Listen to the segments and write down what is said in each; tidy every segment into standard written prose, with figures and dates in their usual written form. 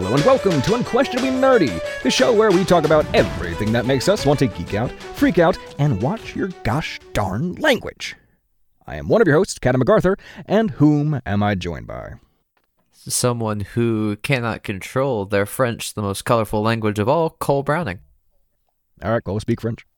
Hello and welcome to Unquestionably Nerdy, the show where we talk about everything that makes us want to geek out, freak out, and watch your gosh darn language. I am one of your hosts, Cadam MacArthur, and whom am I joined by? Someone who cannot control their French, the most colorful language of all, Cole Browning. All right, Cole, speak French.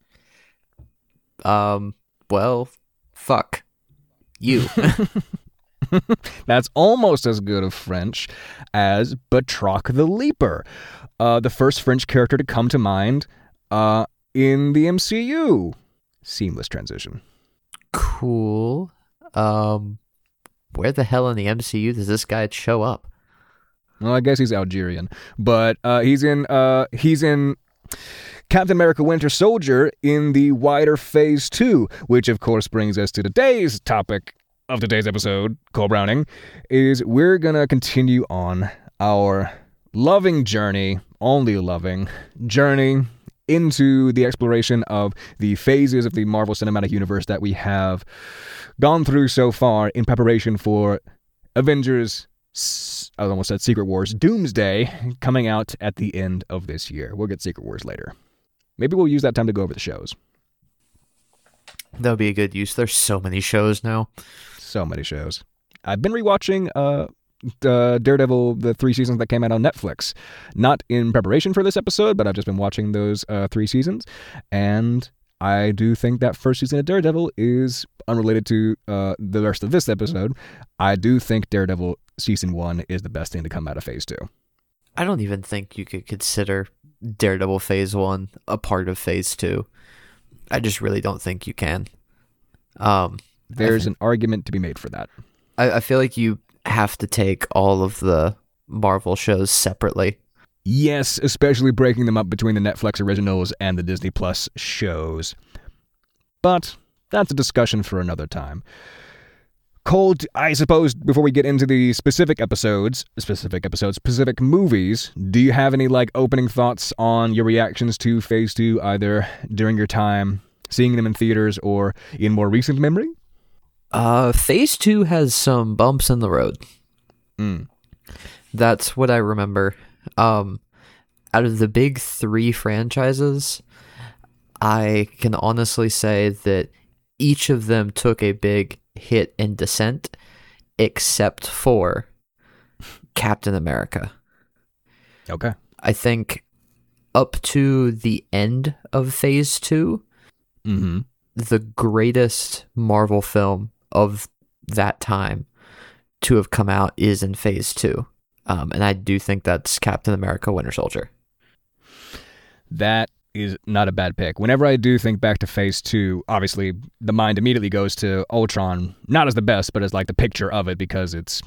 Well, fuck you. That's almost as good of French as Batroc the Leaper, the first French character to come to mind in the MCU. Seamless transition. Cool. Where the hell in the MCU does this guy show up? Well, I guess he's Algerian, but he's in Captain America Winter Soldier in the wider Phase 2, which of course brings us to today's topic of today's episode, Cole Browning, is we're going to continue on our loving journey, only loving journey into the exploration of the phases of the Marvel Cinematic Universe that we have gone through so far in preparation for Avengers, I almost said Secret Wars, Doomsday, coming out at the end of this year. We'll get Secret Wars later. Maybe we'll use that time to go over the shows. That would be a good use. There's so many shows now. So many shows. I've been rewatching Daredevil, the 3 seasons that came out on Netflix. Not in preparation for this episode, but I've just been watching those 3 seasons. And I do think that first season of Daredevil is unrelated to the rest of this episode. I do think Daredevil Season 1 is the best thing to come out of Phase 2. I don't even think you could consider Daredevil Phase 1 a part of Phase 2. I just really don't think you can. There's an argument to be made for that. I feel like you have to take all of the Marvel shows separately. Yes, especially breaking them up between the Netflix originals and the Disney Plus shows. But that's a discussion for another time. Cole, I suppose before we get into the specific movies, do you have any opening thoughts on your reactions to Phase 2, either during your time seeing them in theaters or in more recent memory? Phase 2 has some bumps in the road. That's what I remember. Out of the big 3 franchises, I can honestly say that each of them took a big hit in descent, except for Captain America. Okay. I think up to the end of Phase 2, the greatest Marvel film of that time to have come out is in Phase 2. And I do think that's Captain America Winter Soldier. That is not a bad pick. Whenever I do think back to Phase 2, obviously the mind immediately goes to Ultron, not as the best, but as the picture of it, because it's,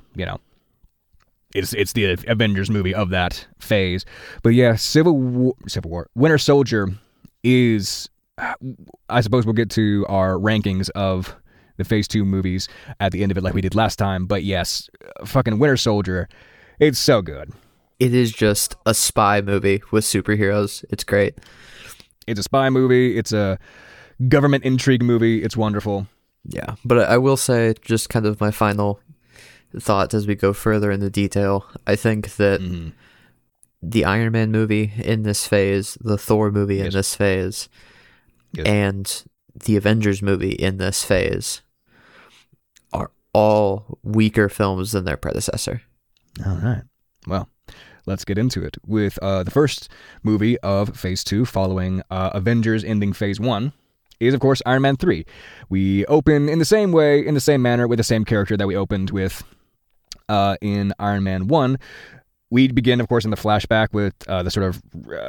it's the Avengers movie of that phase. But yeah, Civil War, Winter Soldier is, I suppose we'll get to our rankings of the Phase 2 movies at the end of it like we did last time, but yes, fucking Winter Soldier, it's so good. It is just a spy movie with superheroes. It's great. It's a spy movie. It's a government intrigue movie. It's wonderful. Yeah, but I will say, just kind of my final thoughts as we go further into detail, I think that the Iron Man movie in this phase, the Thor movie in this phase, and the Avengers movie in this phase are all weaker films than their predecessor. All right. Well, let's get into it with the first movie of Phase 2 following Avengers ending Phase 1 is, of course, Iron Man 3. We open in the same way, in the same manner, with the same character that we opened with in Iron Man 1. We begin, of course, in the flashback with the sort of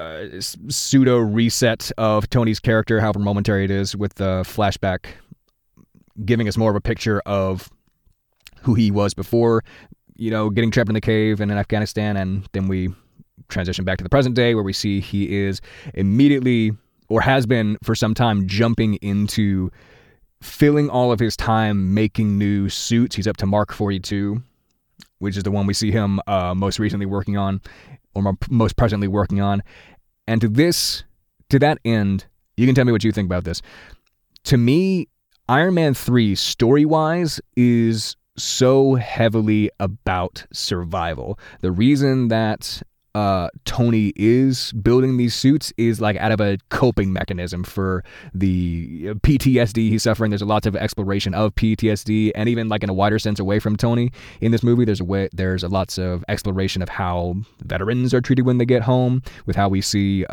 pseudo-reset of Tony's character, however momentary it is, with the flashback giving us more of a picture of who he was before, getting trapped in the cave and in Afghanistan, and then we transition back to the present day where we see he is immediately, or has been for some time, jumping into filling all of his time making new suits. He's up to Mark 42, which is the one we see him most recently working on, or most presently working on. And to that end, you can tell me what you think about this. To me, Iron Man 3, story-wise, is so heavily about survival. The reason that Tony is building these suits is like out of a coping mechanism for the PTSD he's suffering. There's lots of exploration of PTSD, and even like in a wider sense away from Tony in this movie, there's lots of exploration of how veterans are treated when they get home, with how we see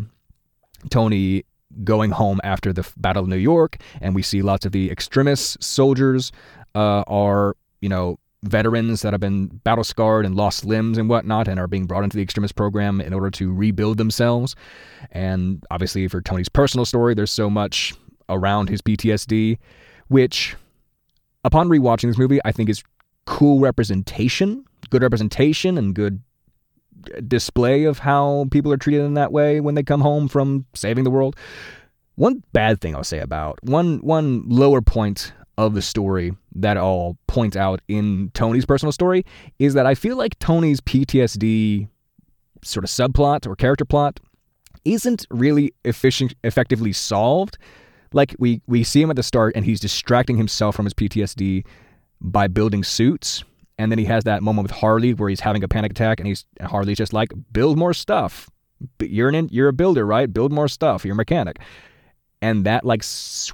Tony going home after the Battle of New York, and we see lots of the extremist soldiers are, veterans that have been battle scarred and lost limbs and whatnot, and are being brought into the extremist program in order to rebuild themselves. And obviously for Tony's personal story, there's so much around his PTSD, which upon rewatching this movie, I think is good representation and good display of how people are treated in that way when they come home from saving the world. One bad thing I'll say about one lower point of the story that I'll point out in Tony's personal story is that I feel like Tony's PTSD sort of subplot or character plot isn't really effectively solved. Like we see him at the start and he's distracting himself from his PTSD by building suits, and then he has that moment with Harley where he's having a panic attack and Harley's just like, build more stuff. You're a builder, right? Build more stuff. You're a mechanic. And that like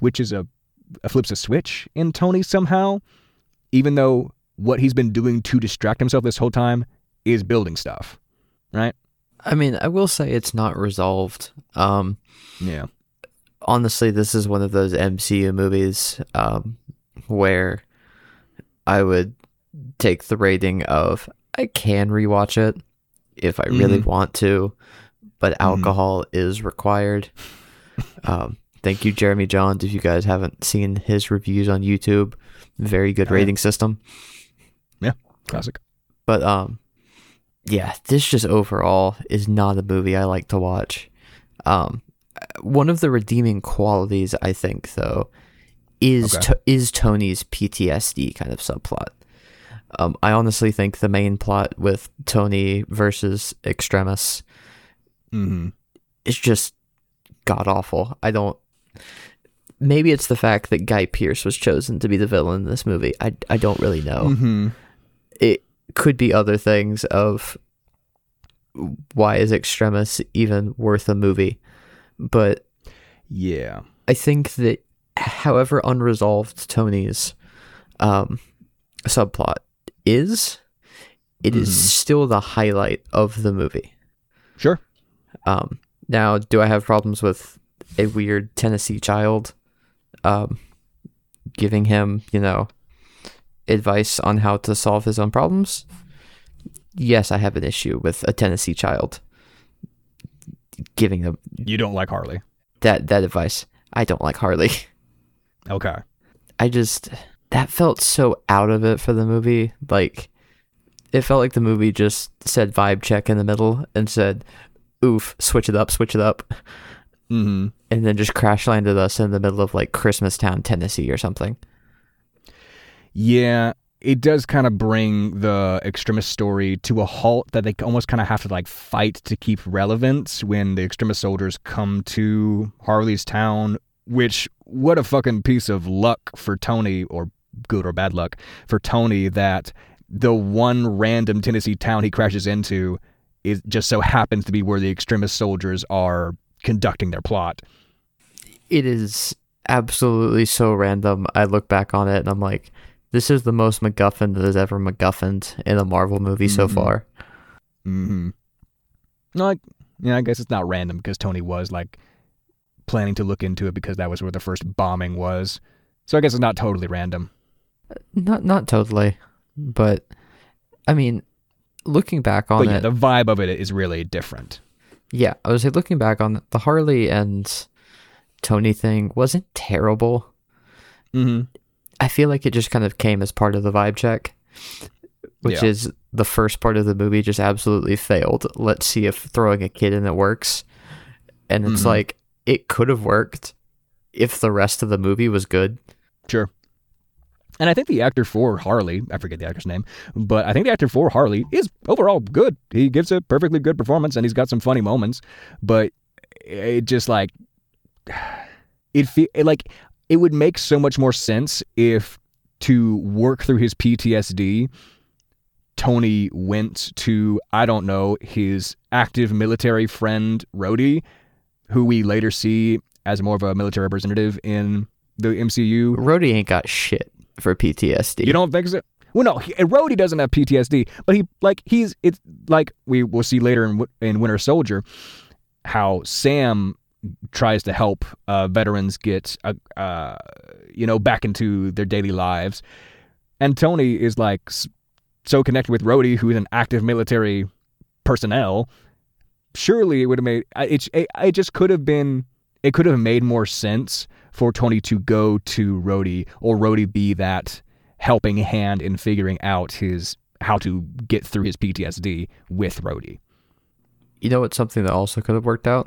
flips a switch in Tony somehow, even though what he's been doing to distract himself this whole time is building stuff, right? I mean, I will say it's not resolved. Yeah. Honestly, this is one of those MCU movies where I would take the rating of I can rewatch it if I really want to, but alcohol is required. Thank you, Jeremy Johns. If you guys haven't seen his reviews on YouTube, very good rating system. Yeah, classic. But yeah, this just overall is not a movie I like to watch. One of the redeeming qualities, I think, though, is Tony's PTSD kind of subplot. I honestly think the main plot with Tony versus Extremis is just god awful. Maybe it's the fact that Guy Pearce was chosen to be the villain in this movie. I don't really know. It could be other things of why is Extremis even worth a movie. But yeah, I think that however unresolved Tony's subplot is, it is still the highlight of the movie. Sure. Now, do I have problems with a weird Tennessee child giving him, advice on how to solve his own problems? Yes, I have an issue with a Tennessee child giving him... You don't like Harley? That advice. I don't like Harley. Okay. That felt so out of it for the movie. Like, it felt like the movie just said vibe check in the middle and said, oof, switch it up. And then just crash landed us in the middle of like Christmastown, Tennessee or something. Yeah, it does kind of bring the Extremis story to a halt that they almost kind of have to like fight to keep relevance when the Extremis soldiers come to Harley's town, which, what a fucking piece of luck for Tony, or good or bad luck for Tony, that the one random Tennessee town he crashes into is just so happens to be where the Extremis soldiers are conducting their plot. It is absolutely so random. I look back on it and I'm like, this is the most MacGuffin that has ever MacGuffined in a Marvel movie so far. No, I guess it's not random because Tony was like planning to look into it because that was where the first bombing was. So I guess it's not totally random. Not totally, but I mean, looking back on it, the vibe of it is really different. Yeah, I was looking back on the Harley and Tony thing wasn't terrible. I feel like it just kind of came as part of the vibe check, which is the first part of the movie just absolutely failed. Let's see if throwing a kid in it works. And it's like, it could have worked if the rest of the movie was good. Sure. And I think the actor for Harley, I forget the actor's name, but I think the actor for Harley is overall good. He gives a perfectly good performance and he's got some funny moments, but it just like, it would make so much more sense if to work through his PTSD, Tony went to, I don't know, his active military friend Rhodey, who we later see as more of a military representative in the MCU. Rhodey ain't got shit for PTSD. You don't think so? Well, no, Rhodey doesn't have PTSD, but it's like we will see later in Winter Soldier how Sam tries to help veterans get back into their daily lives, and Tony is like so connected with Rhodey, who is an active military personnel. Surely it would have made it just could have been, it could have made more sense for Tony to go to Rhodey, or Rhodey be that helping hand in figuring out how to get through his PTSD with Rhodey. You know what's something that also could have worked out?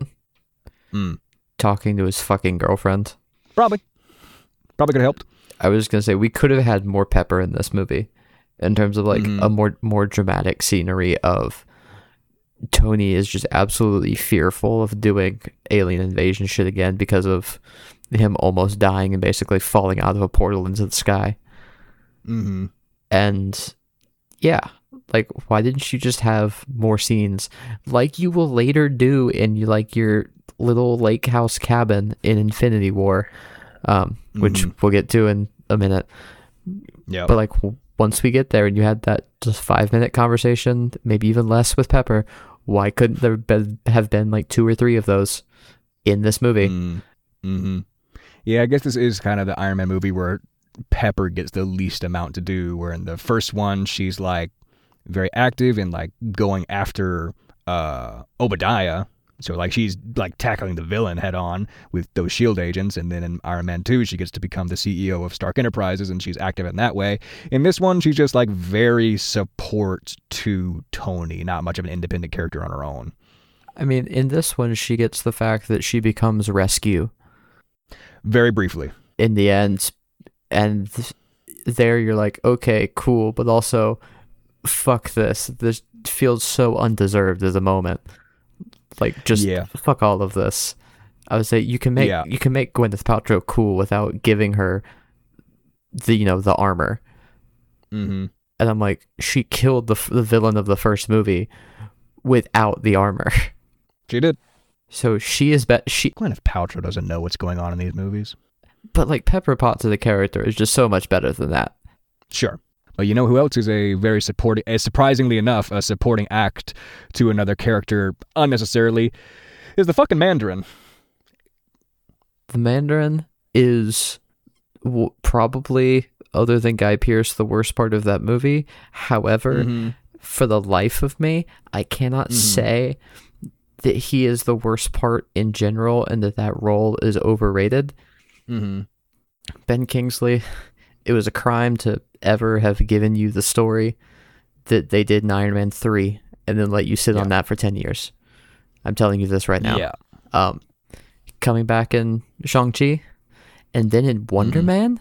Talking to his fucking girlfriend. Probably could have helped. I was gonna say we could have had more Pepper in this movie, in terms of like a more dramatic scenery of Tony is just absolutely fearful of doing alien invasion shit again because of him almost dying and basically falling out of a portal into the sky. Mm-hmm. And yeah, like, why didn't you just have more scenes like you will later do in your little lake house cabin in Infinity War, which we'll get to in a minute. Yeah. But like, once we get there and you had that just 5-minute conversation, maybe even less with Pepper, why couldn't there have been like 2 or 3 of those in this movie? Mm-hmm. Yeah, I guess this is kind of the Iron Man movie where Pepper gets the least amount to do, where in the first one she's like very active in like going after Obadiah, so like she's like tackling the villain head on with those SHIELD agents, and then in Iron Man 2 she gets to become the CEO of Stark Enterprises and she's active in that way. In this one she's just like very support to Tony, not much of an independent character on her own. I mean, in this one she gets the fact that she becomes Rescue very briefly in the end. And there you're like, okay, cool, but also, fuck this. This feels so undeserved as a moment. Like, just fuck all of this. I would say you can make Gwyneth Paltrow cool without giving her the armor. Mm-hmm. And I'm like, she killed the villain of the first movie without the armor. She did. So she is Gwyneth Paltrow doesn't know what's going on in these movies. But like, Pepper Potts as a character is just so much better than that. Sure. Well, you know who else is surprisingly enough, a supporting act to another character unnecessarily, is the fucking Mandarin. The Mandarin is probably, other than Guy Pearce, the worst part of that movie. However, for the life of me, I cannot say that he is the worst part in general and that role is overrated. Ben Kingsley, it was a crime to ever have given you the story that they did in Iron Man 3 and then let you sit on that for 10 years. I'm telling you this right now. Yeah. Coming back in Shang-Chi and then in Wonder Man,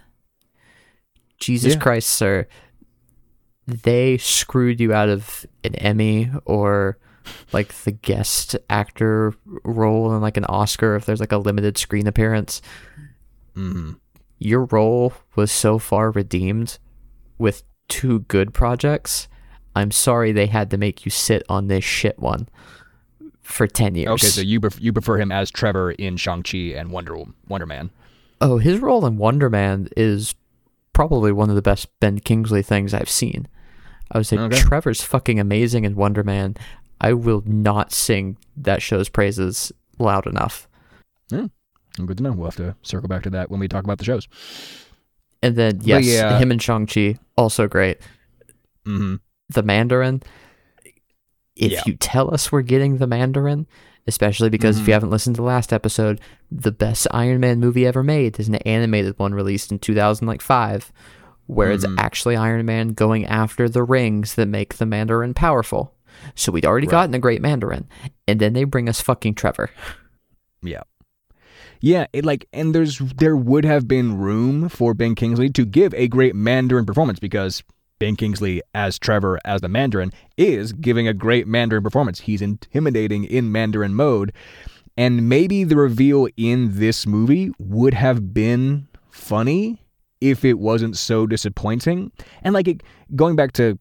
Jesus Christ, sir, they screwed you out of an Emmy or like the guest actor role in like an Oscar if there's like a limited screen appearance. Your role was so far redeemed with 2 good projects. I'm sorry they had to make you sit on this shit one for 10 years. Okay, so you prefer him as Trevor in Shang-Chi and Wonder Man. Oh, his role in Wonder Man is probably one of the best Ben Kingsley things I've seen. I would say Trevor's fucking amazing in Wonder Man. I will not sing that show's praises loud enough. Good to know. We'll have to circle back to that when we talk about the shows. And then, him and Shang-Chi, also great. The Mandarin, if you tell us we're getting the Mandarin, especially because if you haven't listened to the last episode, the best Iron Man movie ever made is an animated one released in 2005, where it's actually Iron Man going after the rings that make the Mandarin powerful. So we'd already gotten a great Mandarin, and then they bring us fucking Trevor. Yeah, there would have been room for Ben Kingsley to give a great Mandarin performance, because Ben Kingsley as Trevor, as the Mandarin, is giving a great Mandarin performance. He's intimidating in Mandarin mode, and maybe the reveal in this movie would have been funny if it wasn't so disappointing. And going back to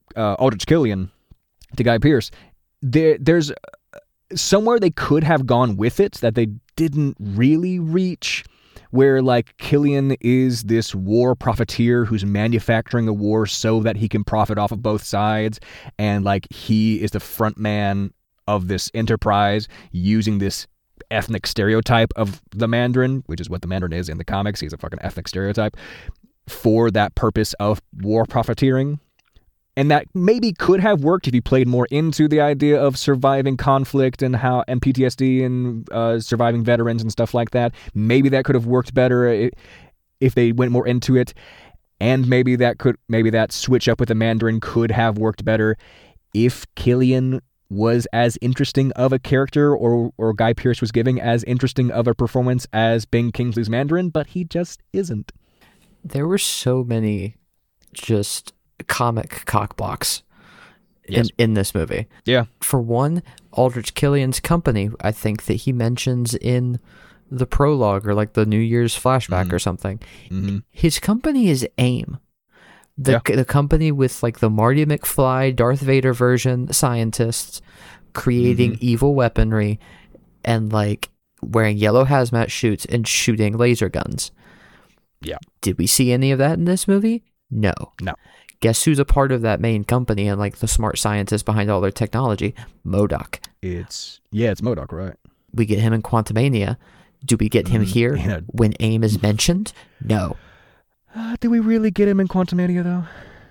Aldrich Killian to Guy Pearce, there's somewhere they could have gone with it that they didn't really reach, where like Killian is this war profiteer who's manufacturing a war so that he can profit off of both sides, and like he is the front man of this enterprise using this ethnic stereotype of the Mandarin, which is what the Mandarin is in the comics. He's a fucking ethnic stereotype for that purpose of war profiteering. And that maybe could have worked if you played more into the idea of surviving conflict and PTSD and surviving veterans and stuff like that. Maybe that could have worked better if they went more into it. And maybe that switch up with the Mandarin could have worked better if Killian was as interesting of a character, or Guy Pearce was giving as interesting of a performance as Ben Kingsley's Mandarin, but he just isn't. There were so many just comic cockblocks in this movie. Yeah. For one, Aldrich Killian's company, I think that he mentions in the prologue or like the New Year's flashback or something. Mm-hmm. His company is AIM. The company with like the Marty McFly, Darth Vader version scientists creating evil weaponry and like wearing yellow hazmat suits and shooting laser guns. Yeah. Did we see any of that in this movie? No. Guess who's a part of that main company and like the smart scientist behind all their technology? MODOK. It's MODOK, right? We get him in Quantumania. Do we get him here when AIM is mentioned? No. Do we really get him in Quantumania though?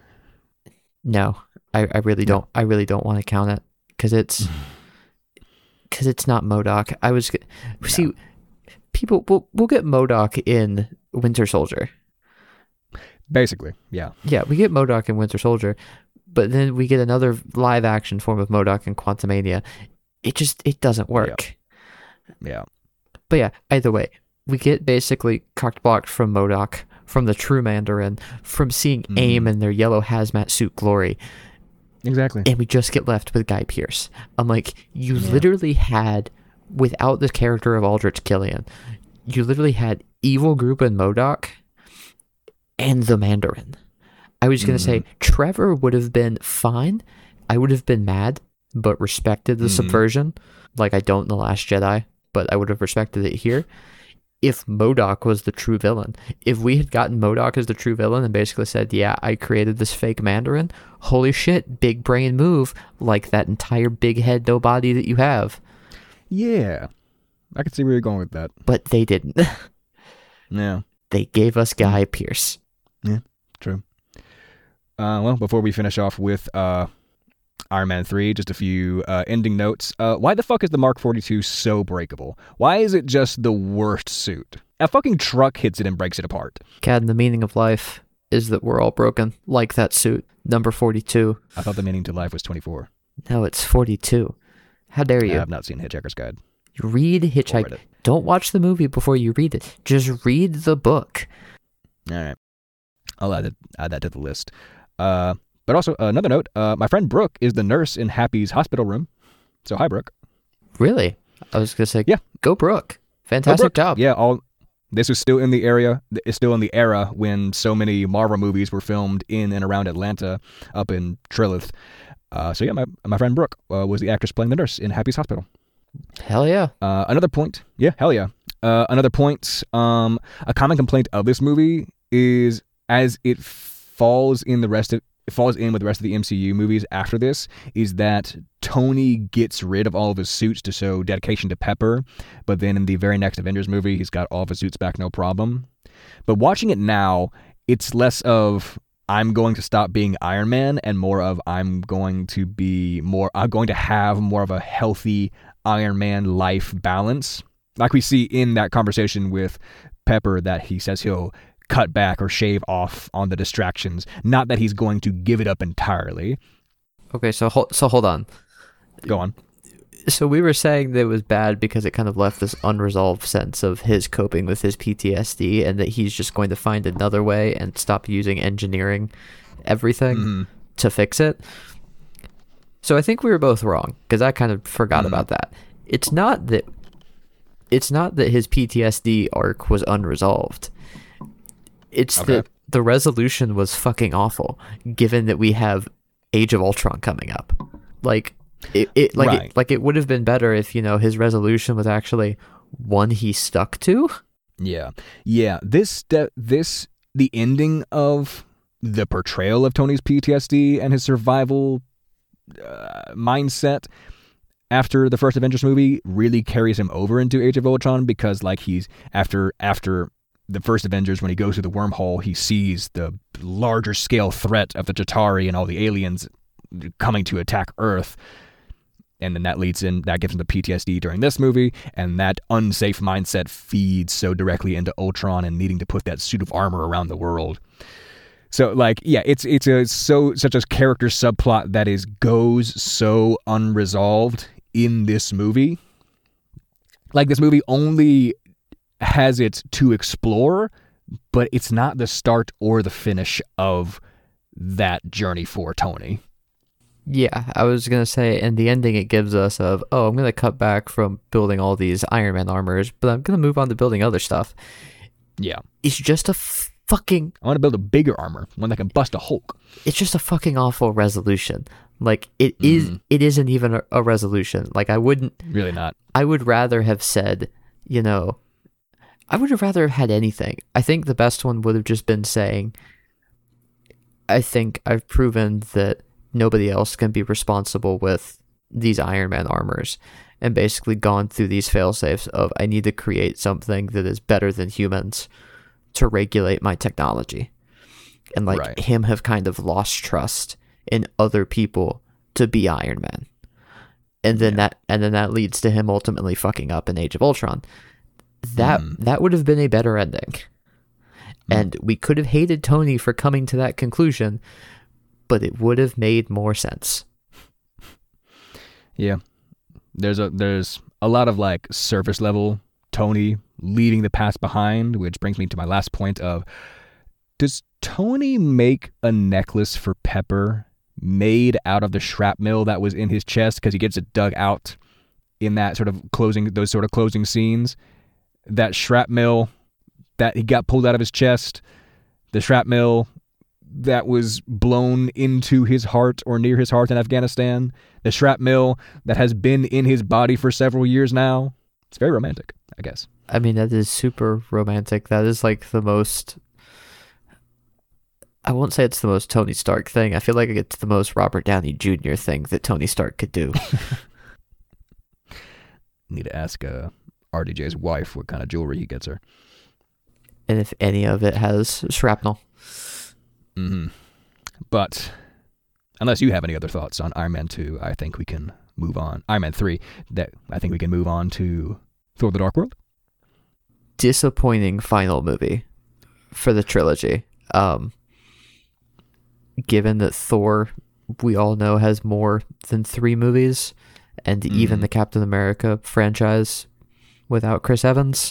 No, I really don't. I really don't want to count it because it's not MODOK. See, people we'll get MODOK in Winter Soldier. Basically, yeah. Yeah, we get MODOK in Winter Soldier, but then we get another live action form of MODOK in Quantumania. It doesn't work. Yeah. But yeah, either way, we get basically cocked blocked from MODOK, from the true Mandarin, from seeing AIM in their yellow hazmat suit glory. Exactly. And we just get left with Guy Pearce. I'm like, you literally had, without the character of Aldrich Killian, you literally had evil group in MODOK and the Mandarin. I was going to say, Trevor would have been fine. I would have been mad, but respected the subversion, like I don't in The Last Jedi, but I would have respected it here. If MODOK was the true villain, if we had gotten MODOK as the true villain and basically said, yeah, I created this fake Mandarin, holy shit, big brain move, like that entire big head, no body that you have. Yeah. I could see where you're going with that. But they didn't. Yeah. They gave us Guy Pearce. Yeah, true. Well, before we finish off with Iron Man 3, just a few ending notes. Why the fuck is the Mark 42 so breakable? Why is it just the worst suit? A fucking truck hits it and breaks it apart. Cad, the meaning of life is that we're all broken, like that suit. Number 42. I thought the meaning to life was 24. No, it's 42. How dare you? I have not seen Hitchhiker's Guide. You read Hitchhiker. Don't watch the movie before you read it. Just read the book. All right. I'll add that to the list. But also, another note, my friend Brooke is the nurse in Happy's hospital room. So, hi, Brooke. Really? I was going to say, yeah. Go Brooke. Fantastic job. Yeah, this is still in the era when so many Marvel movies were filmed in and around Atlanta, up in Trilith. So, yeah, my friend Brooke was the actress playing the nurse in Happy's hospital. Hell yeah. Another point. Yeah, hell yeah. Another point, a common complaint of this movie is as it falls in with the rest of the MCU movies after this, is that Tony gets rid of all of his suits to show dedication to Pepper, but then in the very next Avengers movie, he's got all of his suits back, no problem. But watching it now, it's less of I'm going to stop being Iron Man and more of I'm going to have more of a healthy Iron Man life balance. Like we see in that conversation with Pepper that he says he'll cut back or shave off on the distractions. Not that he's going to give it up entirely. Okay, so hold on. Go on. So we were saying that it was bad because it kind of left this unresolved sense of his coping with his PTSD and that he's just going to find another way and stop using engineering everything to fix it. So I think we were both wrong because I kind of forgot about that. It's not that his PTSD arc was unresolved. It's that the resolution was fucking awful, given that we have Age of Ultron coming up. Like it would have been better if, you know, his resolution was actually one he stuck to. Yeah. The ending of the portrayal of Tony's PTSD and his survival mindset after the first Avengers movie really carries him over into Age of Ultron, because like he's after the first Avengers, when he goes through the wormhole, he sees the larger scale threat of the Chitauri and all the aliens coming to attack Earth. And then that gives him the PTSD during this movie, and that unsafe mindset feeds so directly into Ultron and needing to put that suit of armor around the world. So, like, yeah, it's such a character subplot that goes so unresolved in this movie. Like, this movie only has it to explore, but it's not the start or the finish of that journey for Tony. Yeah, I was going to say, in the ending it gives us of, I'm going to cut back from building all these Iron Man armors, but I'm going to move on to building other stuff. Yeah. It's just a fucking... I want to build a bigger armor, one that can bust a Hulk. It's just a fucking awful resolution. Like, it isn't even a resolution. Like, I wouldn't... Really not. I would rather have said, you know... I would have rather had anything. I think the best one would have just been saying, I think I've proven that nobody else can be responsible with these Iron Man armors, and basically gone through these failsafes of, I need to create something that is better than humans to regulate my technology. And like right. Him have kind of lost trust in other people to be Iron Man. And then that leads to him ultimately fucking up in Age of Ultron. That would have been a better ending. And we could have hated Tony for coming to that conclusion, but it would have made more sense. Yeah. There's a lot of like surface level Tony leaving the past behind, which brings me to my last point of, does Tony make a necklace for Pepper made out of the shrapnel that was in his chest because he gets it dug out in that sort of closing scenes? That shrapnel that he got pulled out of his chest, the shrapnel that was blown into his heart or near his heart in Afghanistan, the shrapnel that has been in his body for several years now. It's very romantic, I guess. I mean, that is super romantic. That is like the most... I won't say it's the most Tony Stark thing. I feel like it's the most Robert Downey Jr. thing that Tony Stark could do. Need to ask RDJ's wife what kind of jewelry he gets her. And if any of it has shrapnel. Mm-hmm. But unless you have any other thoughts on Iron Man 2, I think we can move on. Iron Man 3, I think we can move on to Thor: The Dark World. Disappointing final movie for the trilogy. Given that Thor, we all know, has more than 3 movies, and even the Captain America franchise without Chris Evans,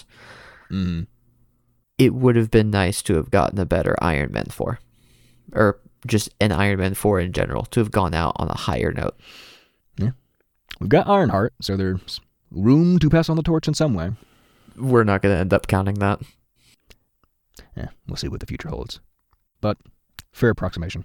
it would have been nice to have gotten a better Iron Man 4. Or just an Iron Man 4 in general, to have gone out on a higher note. Yeah. We've got Ironheart, so there's room to pass on the torch in some way. We're not going to end up counting that. Yeah, we'll see what the future holds. But, fair approximation.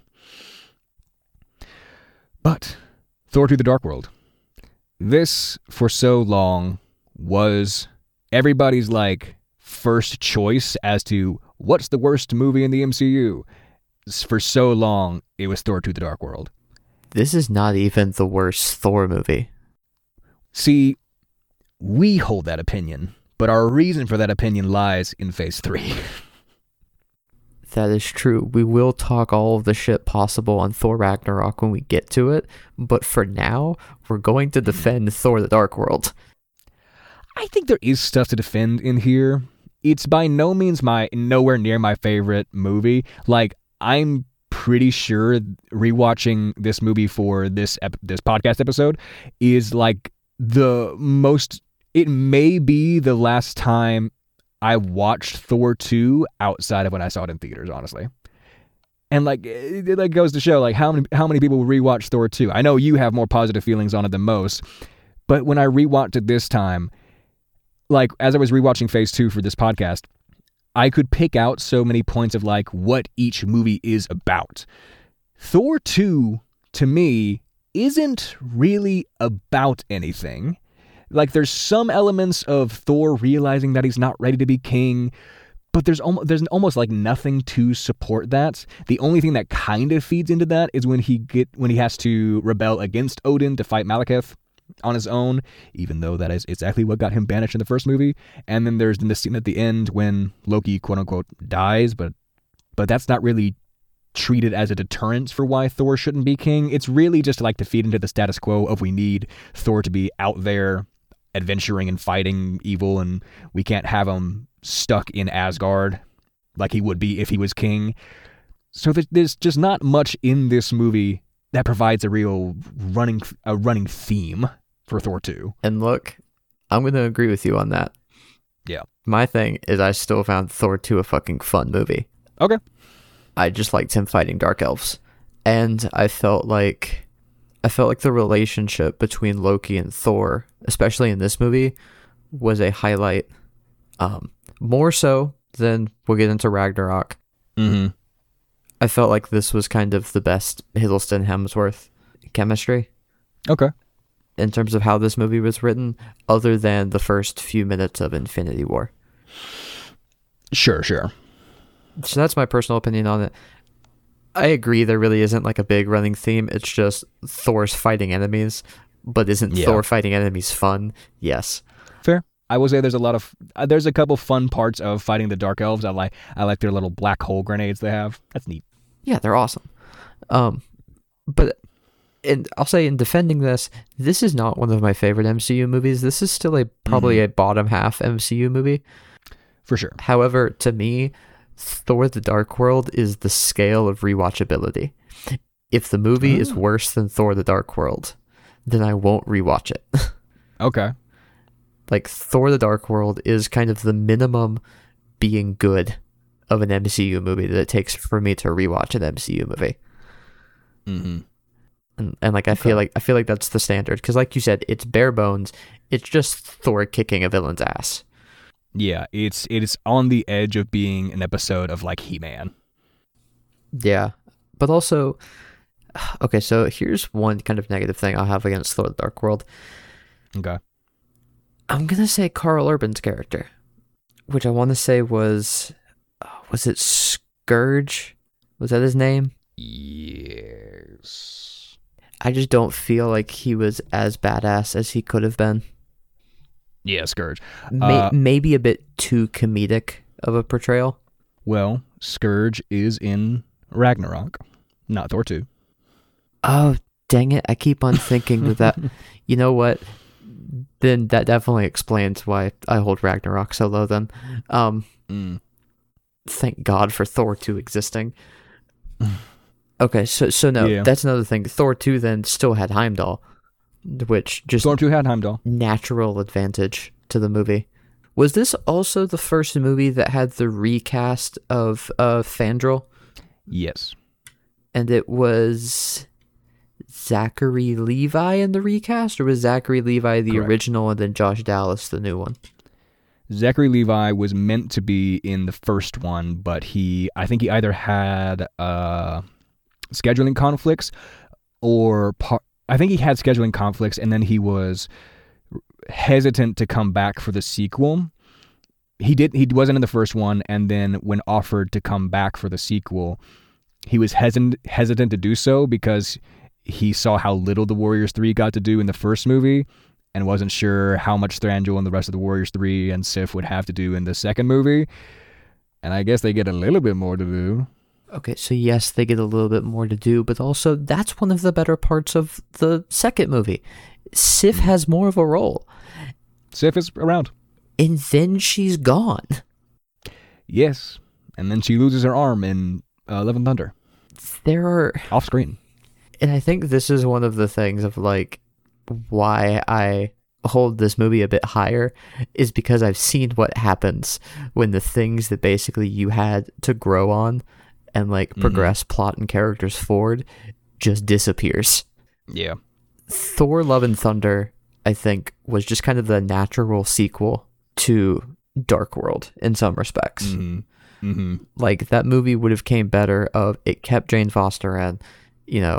But, Thor: The Dark World. This, for so long, was everybody's, like, first choice as to what's the worst movie in the MCU. For so long, it was Thor: The Dark World. This is not even the worst Thor movie. See, we hold that opinion, but our reason for that opinion lies in Phase 3. That is true. We will talk all of the shit possible on Thor Ragnarok when we get to it, but for now, we're going to defend Thor: The Dark World. I think there is stuff to defend in here. It's by no means nowhere near my favorite movie. Like, I'm pretty sure rewatching this movie for this podcast episode is like the most... It may be the last time I watched Thor 2 outside of when I saw it in theaters, honestly. And like, it like goes to show like how many people rewatch Thor 2. I know you have more positive feelings on it than most, but when I rewatched it this time, like as I was rewatching Phase 2 for this podcast, I could pick out so many points of like what each movie is about. Thor 2 to me, isn't really about anything. Like, there's some elements of Thor realizing that he's not ready to be king, but there's almost like nothing to support that. The only thing that kind of feeds into that is when he has to rebel against Odin to fight Malekith on his own, even though that is exactly what got him banished in the first movie. And then there's the scene at the end when Loki, quote unquote, dies, but that's not really treated as a deterrent for why Thor shouldn't be king. It's really just like to feed into the status quo of we need Thor to be out there adventuring and fighting evil, and we can't have him stuck in Asgard like he would be if he was king. So there's just not much in this movie that provides a real running theme for Thor 2. And look, I'm going to agree with you on that. Yeah. My thing is I still found Thor 2 a fucking fun movie. Okay. I just liked him fighting dark elves. And I felt like the relationship between Loki and Thor, especially in this movie, was a highlight. More so than we'll get into Ragnarok. Mm-hmm. I felt like this was kind of the best Hiddleston Hemsworth chemistry. Okay. In terms of how this movie was written, other than the first few minutes of Infinity War. Sure. So that's my personal opinion on it. I agree there really isn't like a big running theme. It's just Thor's fighting enemies. But isn't Thor fighting enemies fun? Yes. Fair. I will say there's a couple fun parts of fighting the Dark Elves. I like their little black hole grenades they have. That's neat. Yeah, they're awesome. But I'll say in defending this is not one of my favorite MCU movies. This is still probably a bottom half MCU movie. For sure. However, to me, Thor the Dark World is the scale of rewatchability. If the movie is worse than Thor the Dark World, then I won't rewatch it. Okay. Like, Thor the Dark World is kind of the minimum being good of an MCU movie that it takes for me to rewatch an MCU movie. Mm-hmm. And like, I feel like that's the standard. Because like you said, it's bare bones. It's just Thor kicking a villain's ass. Yeah, it's on the edge of being an episode of like He-Man. Yeah. But also, okay, so here's one kind of negative thing I'll have against Thor the Dark World. Okay. I'm going to say Karl Urban's character, which I want to say was it Scourge? Was that his name? Yes. I just don't feel like he was as badass as he could have been. Yeah, Scourge. Maybe a bit too comedic of a portrayal. Well, Scourge is in Ragnarok, not Thor 2. Oh, dang it. I keep on thinking that. You know what? Then that definitely explains why I hold Ragnarok so low then. Thank God for Thor 2 existing. Okay, so no, yeah. That's another thing. Thor 2 then still had Heimdall, which just... Thor 2 had Heimdall. Natural advantage to the movie. Was this also the first movie that had the recast of Fandral? Yes. And it was Zachary Levi in the recast, or was Zachary Levi the Correct. original and then Josh Dallas the new one? Zachary Levi was meant to be in the first one, but I think he either had scheduling conflicts I think he had scheduling conflicts, and then he was hesitant to come back for the sequel. He wasn't in the first one, and then when offered to come back for the sequel, he was hesitant to do so because he saw how little the Warriors 3 got to do in the first movie and wasn't sure how much Thranduil and the rest of the Warriors 3 and Sif would have to do in the second movie. And I guess they get a little bit more to do. Okay, so yes, they get a little bit more to do, but also that's one of the better parts of the second movie. Sif has more of a role. Sif is around. And then she's gone. Yes. And then she loses her arm in Love and Thunder. There are... Off screen. And I think this is one of the things of like why I hold this movie a bit higher is because I've seen what happens when the things that basically you had to grow on and like progress plot and characters forward just disappears. Yeah. Thor Love and Thunder, I think, was just kind of the natural sequel to Dark World in some respects. Mm-hmm. Like that movie would have came better of it kept Jane Foster in, you know,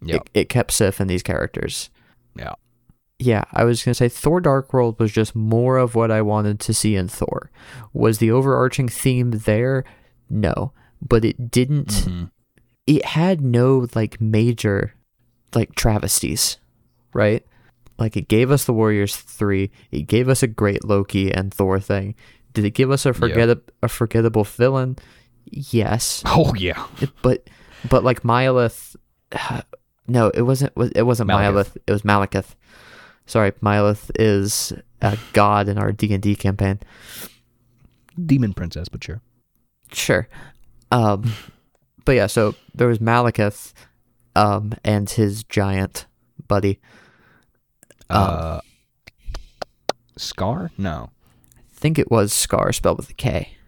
Yep. It kept Sif and these characters. Yeah. Yeah, I was going to say Thor Dark World was just more of what I wanted to see in Thor. Was the overarching theme there? No. But it didn't... Mm-hmm. It had no, like, major, like, travesties, right? Like, it gave us the Warriors 3. It gave us a great Loki and Thor thing. Did it give us a forgettable villain? Yes. Oh, yeah. But like, Myelith... No, it wasn't Myelith. It was Malekith. Sorry, Myelith is a god in our D&D campaign. Demon princess, but sure. Sure. But yeah, so there was Malekith, and his giant buddy. Scar? No. I think it was Scar, spelled with a K.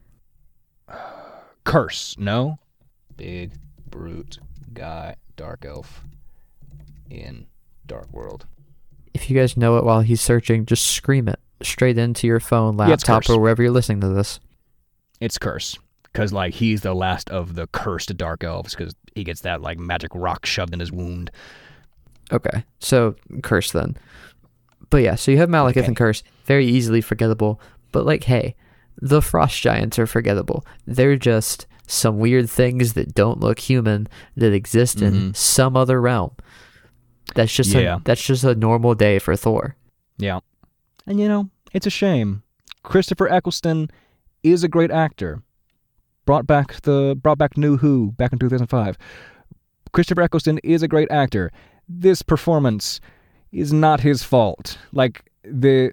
Curse? No. Big, brute, guy, dark elf in Dark World. If you guys know it while he's searching, just scream it straight into your phone, laptop, or wherever you're listening to this. It's Curse. Because, like, he's the last of the cursed dark elves, because he gets that, like, magic rock shoved in his wound. Okay, so Curse then. But yeah, so you have Malekith and Curse, very easily forgettable. But, like, hey, the Frost Giants are forgettable. They're just some weird things that don't look human that exist in some other realm. That's just a normal day for Thor. Yeah. And, you know, it's a shame. Christopher Eccleston is a great actor. Brought back New Who back in 2005. Christopher Eccleston is a great actor. This performance is not his fault. Like, he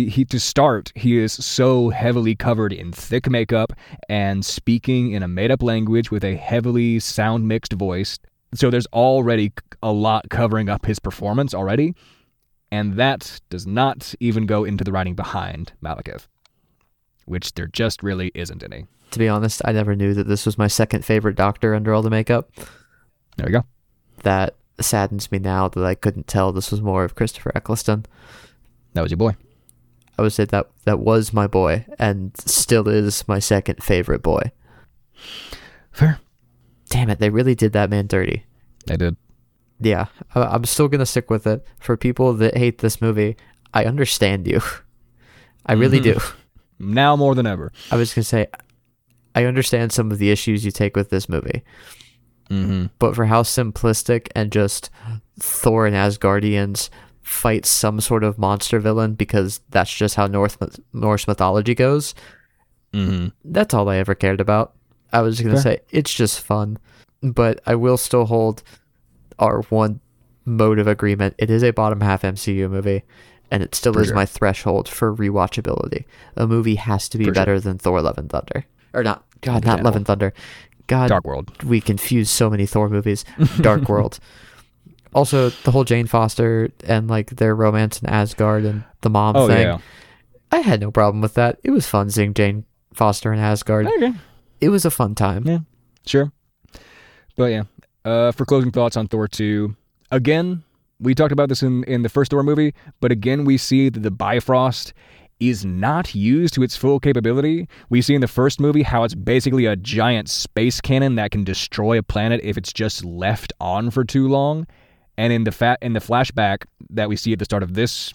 is so heavily covered in thick makeup and speaking in a made-up language with a heavily sound-mixed voice. So there's already a lot covering up his performance already, and that does not even go into the writing behind Malekith, which there just really isn't any. To be honest, I never knew that this was my second favorite Doctor under all the makeup. There we go. That saddens me now that I couldn't tell this was more of Christopher Eccleston. That was your boy. I would say that was my boy, and still is my second favorite boy. Fair. Damn it, they really did that man dirty. They did. Yeah, I'm still going to stick with it. For people that hate this movie, I understand you. I really do. Now more than ever. I was going to say, I understand some of the issues you take with this movie. But for how simplistic and just Thor and Asgardians fight some sort of monster villain, because that's just how Norse mythology goes, that's all I ever cared about. I was going to say, it's just fun. But I will still hold our one mode of agreement. It is a bottom half MCU movie, and it still is my threshold for rewatchability. A movie has to be better than Thor Love and Thunder. Or not. God, not Love and Thunder. God, Dark World. We confuse so many Thor movies. Dark World. Also, the whole Jane Foster and like their romance in Asgard and the mom thing. Yeah. I had no problem with that. It was fun seeing Jane Foster in Asgard. Okay. It was a fun time. Yeah, sure. But yeah, for closing thoughts on Thor 2, again, we talked about this in the first Thor movie, but again, we see that the Bifrost is not used to its full capability. We see in the first movie how it's basically a giant space cannon that can destroy a planet if it's just left on for too long. And in the flashback that we see at the start of this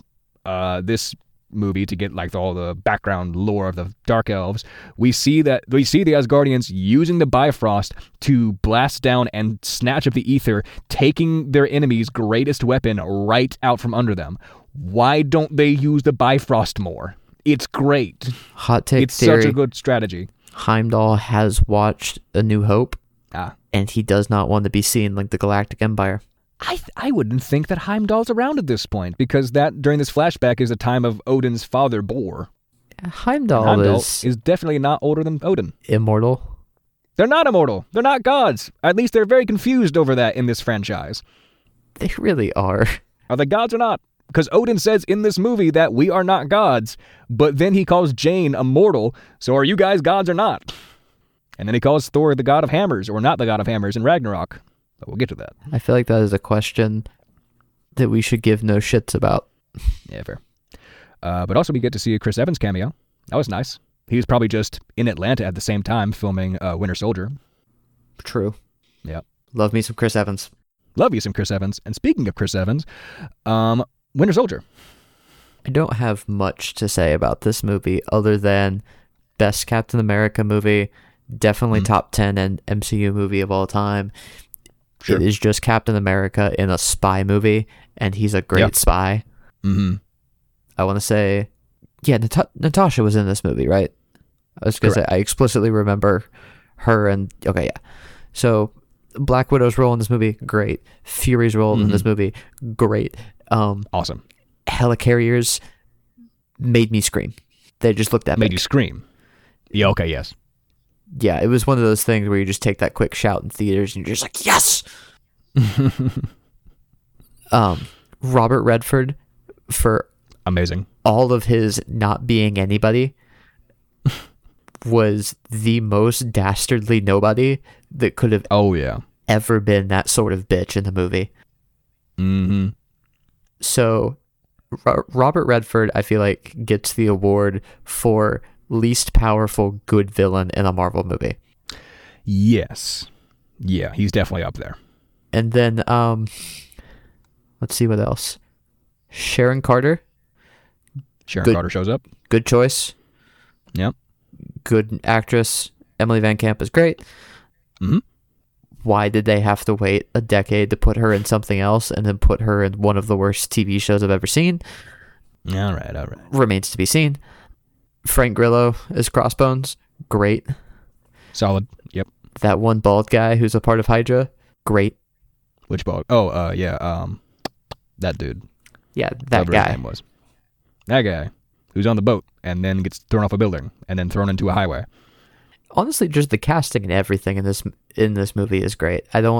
movie, to get like all the background lore of the Dark Elves, we see the Asgardians using the Bifrost to blast down and snatch up the ether, taking their enemy's greatest weapon right out from under them. Why don't they use the Bifrost more? It's great. Hot take It's theory. such a good strategy. Heimdall has watched A New Hope, and he does not want to be seen like the Galactic Empire. I wouldn't think that Heimdall's around at this point, because that during this flashback is the time of Odin's father, Bor. Heimdall is definitely not older than Odin. Immortal. They're not immortal. They're not gods. At least they're very confused over that in this franchise. They really are. Are they gods or not? Because Odin says in this movie that we are not gods, but then he calls Jane a mortal, so are you guys gods or not? And then he calls Thor the god of hammers, or not the god of hammers in Ragnarok. But we'll get to that. I feel like that is a question that we should give no shits about. Yeah, fair. But also we get to see a Chris Evans cameo. That was nice. He was probably just in Atlanta at the same time filming Winter Soldier. True. Yeah. Love me some Chris Evans. Love you some Chris Evans. And speaking of Chris Evans, Winter Soldier. I don't have much to say about this movie other than best Captain America movie, definitely top 10 and MCU movie of all time. Sure. It is just Captain America in a spy movie, and he's a great spy. I want to say, Natasha was in this movie, right? I was going to say, I explicitly remember her and, So, Black Widow's role in this movie, great. Fury's role in this movie, great. Awesome. Helicarriers made me scream. They just looked at me. Made you scream? Yeah, okay, yes. Yeah, it was one of those things where you just take that quick shout in theaters and you're just like, yes! Robert Redford, for amazing, all of his not being anybody, was the most dastardly nobody that could have ever been that sort of bitch in the movie. So Robert Redford, I feel like, gets the award for least powerful good villain in a Marvel movie. Yes. Yeah, he's definitely up there. And then, let's see what else. Sharon Carter. Carter shows up. Good choice. Yep. Good actress. Emily Van Camp is great. Why did they have to wait a decade to put her in something else and then put her in one of the worst TV shows I've ever seen? All right. Remains to be seen. Frank Grillo as Crossbones. Great. Solid. Yep. That one bald guy who's a part of Hydra. Great. Which bald? Oh, yeah. That dude. Yeah, that guy. His name was. That guy who's on the boat and then gets thrown off a building and then thrown into a highway. Honestly, just the casting and everything in this movie is great. I don't.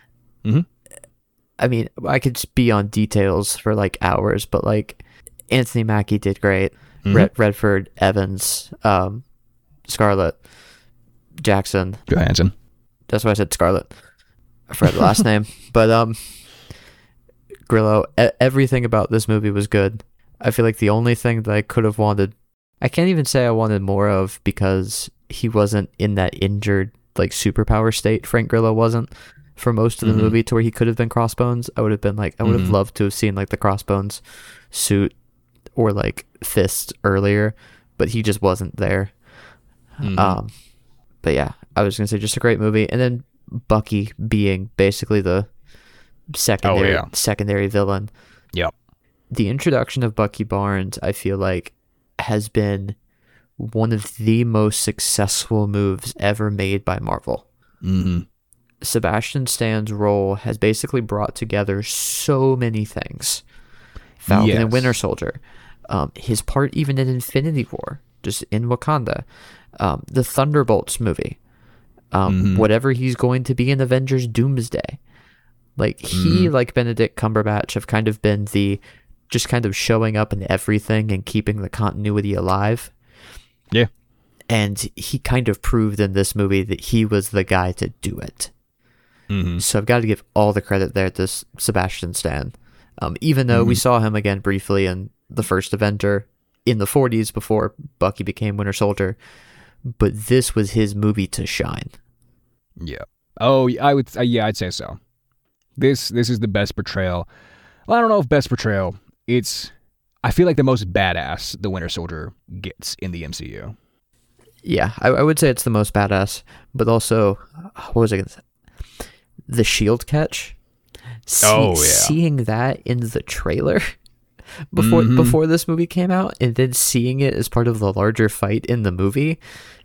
I mean, I could be on details for like hours, but like Anthony Mackie did great. Redford, Evans, Scarlett, Jackson, Johansson. That's why I said Scarlett. I forgot the last name, but Grillo. Everything about this movie was good. I feel like the only thing that I could have wanted, I can't even say I wanted more of, because he wasn't in that injured like superpower state. Frank Grillo wasn't for most of the movie, to where he could have been Crossbones. I would have been like, I would have loved to have seen like the Crossbones suit or like fist earlier, but he just wasn't there. But yeah, I was gonna say just a great movie, and then Bucky being basically the secondary villain. Yep. The introduction of Bucky Barnes, I feel like, has been one of the most successful moves ever made by Marvel. Sebastian Stan's role has basically brought together so many things. Falcon and Winter Soldier. His part even in Infinity War, just in Wakanda. The Thunderbolts movie. Whatever he's going to be in Avengers Doomsday. Like, he, like Benedict Cumberbatch, have kind of been the just kind of showing up in everything and keeping the continuity alive. Yeah. And he kind of proved in this movie that he was the guy to do it. So I've got to give all the credit there to Sebastian Stan. Even though we saw him again briefly in the first Avenger in the 40s before Bucky became Winter Soldier. But this was his movie to shine. Yeah. Oh, I'd say so. This is the best portrayal. Well, I don't know if best portrayal. I feel like the most badass the Winter Soldier gets in the MCU. Yeah, I would say it's the most badass, but also, what was I going to say? The shield catch. Seeing that in the trailer before this movie came out, and then seeing it as part of the larger fight in the movie,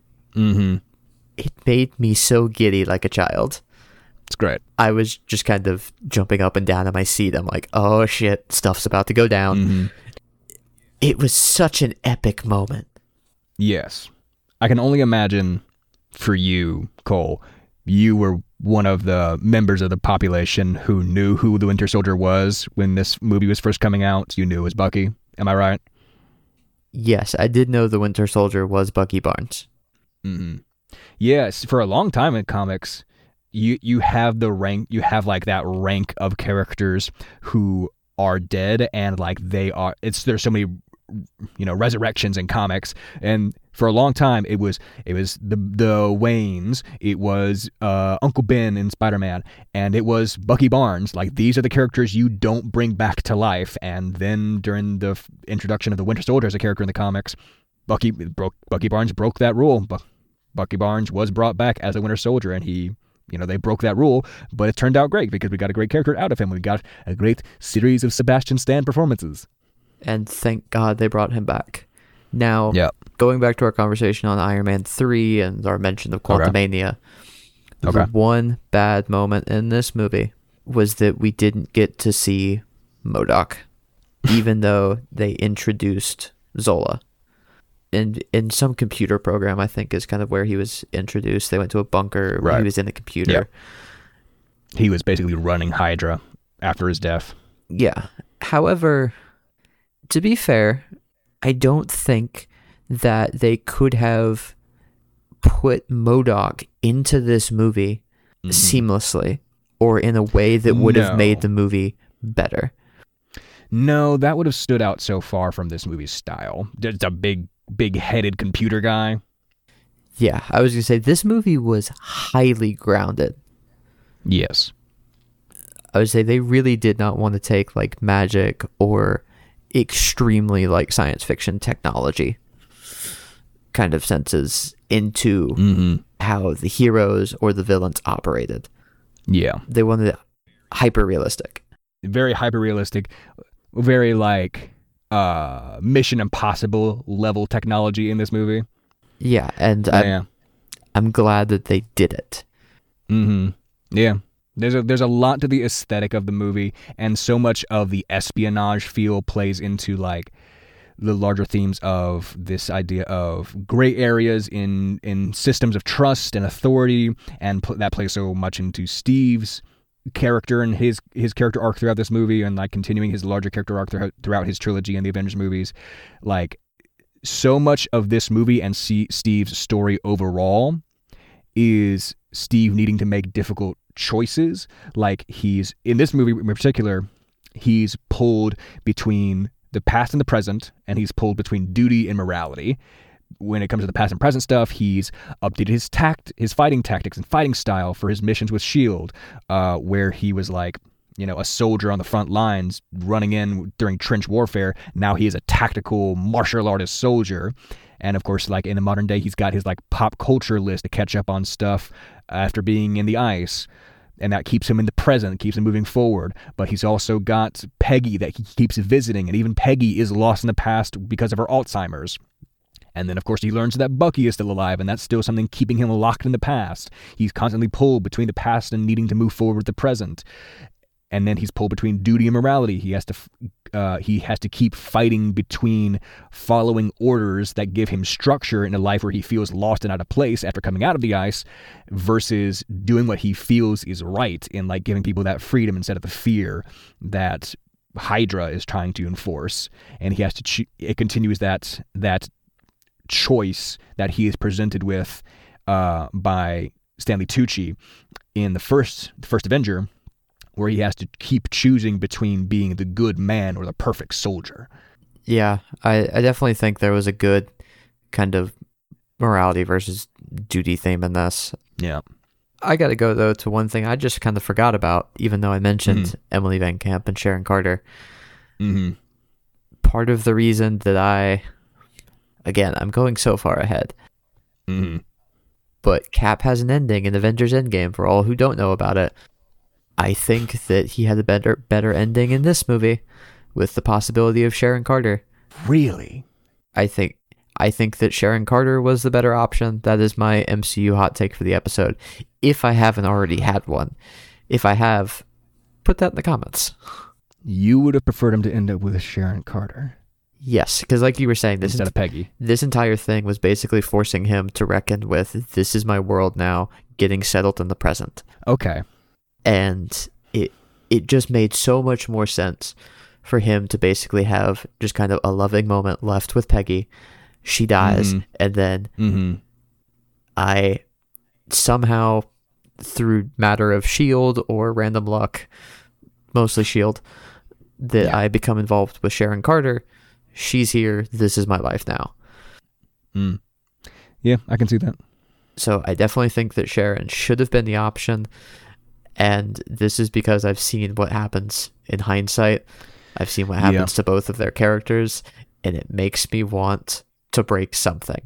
it made me so giddy like a child. It's great. I was just kind of jumping up and down in my seat. I'm like, oh shit, stuff's about to go down. It was such an epic moment. Yes. I can only imagine for you, Cole, you were one of the members of the population who knew who the Winter Soldier was when this movie was first coming out. You knew it was Bucky. Am I right? Yes, I did know the Winter Soldier was Bucky Barnes. Yes, for a long time in comics, you have like that rank of characters who are dead, and like there's so many resurrections in comics. And for a long time, it was the Waynes, it was Uncle Ben in Spider-Man, and it was Bucky Barnes. Like, these are the characters you don't bring back to life. And then during the introduction of the Winter Soldier as a character in the comics, Bucky Barnes broke that rule. Bucky Barnes was brought back as a Winter Soldier, and they broke that rule, but it turned out great because we got a great character out of him. We got a great series of Sebastian Stan performances. And thank God they brought him back. Now, going back to our conversation on Iron Man 3 and our mention of Quantumania, the one bad moment in this movie was that we didn't get to see MODOK, even though they introduced Zola. And in some computer program, I think, is kind of where he was introduced. They went to a bunker where he was in a computer. Yep. He was basically running Hydra after his death. Yeah. However, to be fair, I don't think that they could have put MODOK into this movie seamlessly or in a way that would have made the movie better. No, that would have stood out so far from this movie's style. It's a big-headed computer guy. Yeah, I was going to say, this movie was highly grounded. Yes. I would say they really did not want to take, like, magic or extremely, like, science fiction technology kind of senses into how the heroes or the villains operated. Yeah. They wanted it hyper-realistic. Very hyper-realistic. Very, like, Mission Impossible level technology in this movie. Yeah, and I'm glad that they did it. Yeah. There's a lot to the aesthetic of the movie, and so much of the espionage feel plays into, like, the larger themes of this idea of gray areas in systems of trust and authority, and that plays so much into Steve's character and his character arc throughout this movie, and like continuing his larger character arc throughout his trilogy and the Avengers movies. Like, so much of this movie and Steve's story overall is Steve needing to make difficult choices. Like, he's in this movie in particular, he's pulled between the past and the present, and he's pulled between duty and morality. When it comes to the past and present stuff, he's updated his fighting tactics and fighting style for his missions with S.H.I.E.L.D., where he was like, a soldier on the front lines running in during trench warfare. Now he is a tactical martial artist soldier. And of course, like, in the modern day, he's got his, like, pop culture list to catch up on stuff after being in the ice. And that keeps him in the present, keeps him moving forward. But he's also got Peggy that he keeps visiting, and even Peggy is lost in the past because of her Alzheimer's. And then, of course, he learns that Bucky is still alive, and that's still something keeping him locked in the past. He's constantly pulled between the past and needing to move forward with the present. And then he's pulled between duty and morality. He has to keep fighting between following orders that give him structure in a life where he feels lost and out of place after coming out of the ice, versus doing what he feels is right in, like, giving people that freedom instead of the fear that Hydra is trying to enforce. And he has to it continues that choice that he is presented with by Stanley Tucci in the first Avenger, where he has to keep choosing between being the good man or the perfect soldier. Yeah, I definitely think there was a good kind of morality versus duty theme in this. Yeah. I got to go, though, to one thing I just kind of forgot about, even though I mentioned Emily Van Camp and Sharon Carter. Part of the reason that again, I'm going so far ahead. But Cap has an ending in Avengers Endgame, for all who don't know about it. I think that he had a better ending in this movie, with the possibility of Sharon Carter. Really? I think that Sharon Carter was the better option. That is my MCU hot take for the episode. If I haven't already had one. If I have, put that in the comments. You would have preferred him to end up with Sharon Carter. Yes, because like you were saying, instead of Peggy. This entire thing was basically forcing him to reckon with, this is my world now, getting settled in the present. Okay. And it just made so much more sense for him to basically have just kind of a loving moment left with Peggy. She dies, and then I somehow, through matter of S.H.I.E.L.D. or random luck, mostly S.H.I.E.L.D., that I become involved with Sharon Carter, she's here. This is my life now. Yeah, I can see that. So I definitely think that Sharon should have been the option. And this is because I've seen what happens in hindsight. I've seen what happens to both of their characters, and it makes me want to break something.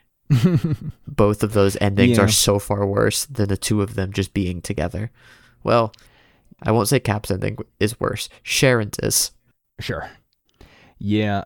Both of those endings are so far worse than the two of them just being together. Well, I won't say Cap's ending is worse. Sharon's is. Sure. Yeah,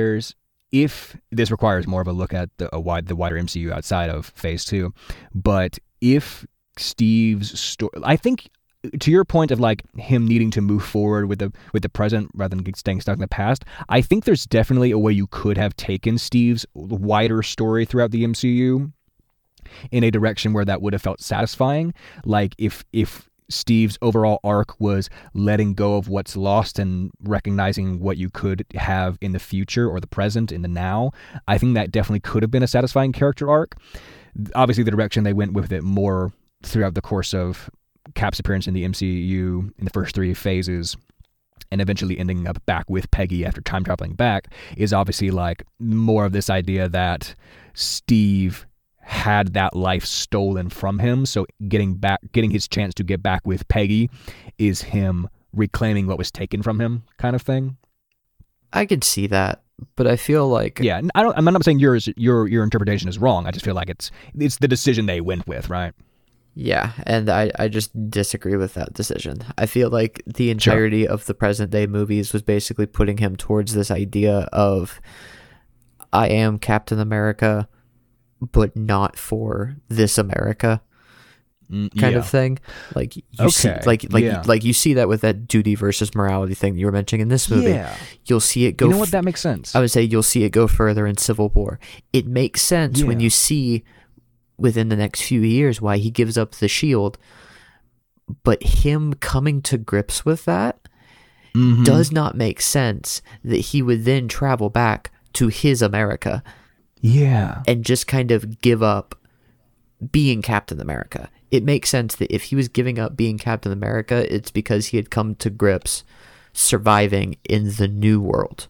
if this requires more of a look at the wider MCU outside of Phase 2, but if Steve's story, I think, to your point of like him needing to move forward with the present rather than staying stuck in the past, I think there's definitely a way you could have taken Steve's wider story throughout the MCU in a direction where that would have felt satisfying. Like if Steve's overall arc was letting go of what's lost and recognizing what you could have in the future or the present in the now, I think that definitely could have been a satisfying character arc. Obviously, the direction they went with it more throughout the course of Cap's appearance in the MCU in the first 3 phases and eventually ending up back with Peggy after time traveling back is obviously like more of this idea that Steve had that life stolen from him, so getting his chance to get back with Peggy is him reclaiming what was taken from him, kind of thing. I could see that, but I feel like I'm not saying your interpretation is wrong. I just feel like it's the decision they went with, right? Yeah, and I just disagree with that decision. I feel like the entirety of the present day movies was basically putting him towards this idea of I am Captain America, but not for this America kind of thing. Like you see, like you see that with that duty versus morality thing that you were mentioning in this movie. Yeah. You'll see it go. You know what? That makes sense. I would say you'll see it go further in Civil War. It makes sense when you see within the next few years why he gives up the shield, but him coming to grips with that does not make sense that he would then travel back to his America. Yeah. And just kind of give up being Captain America. It makes sense that if he was giving up being Captain America, it's because he had come to grips surviving in the new world.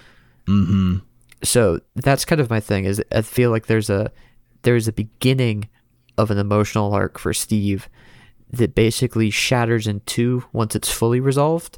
So that's kind of my thing, is I feel like there's a beginning of an emotional arc for Steve that basically shatters in two once it's fully resolved.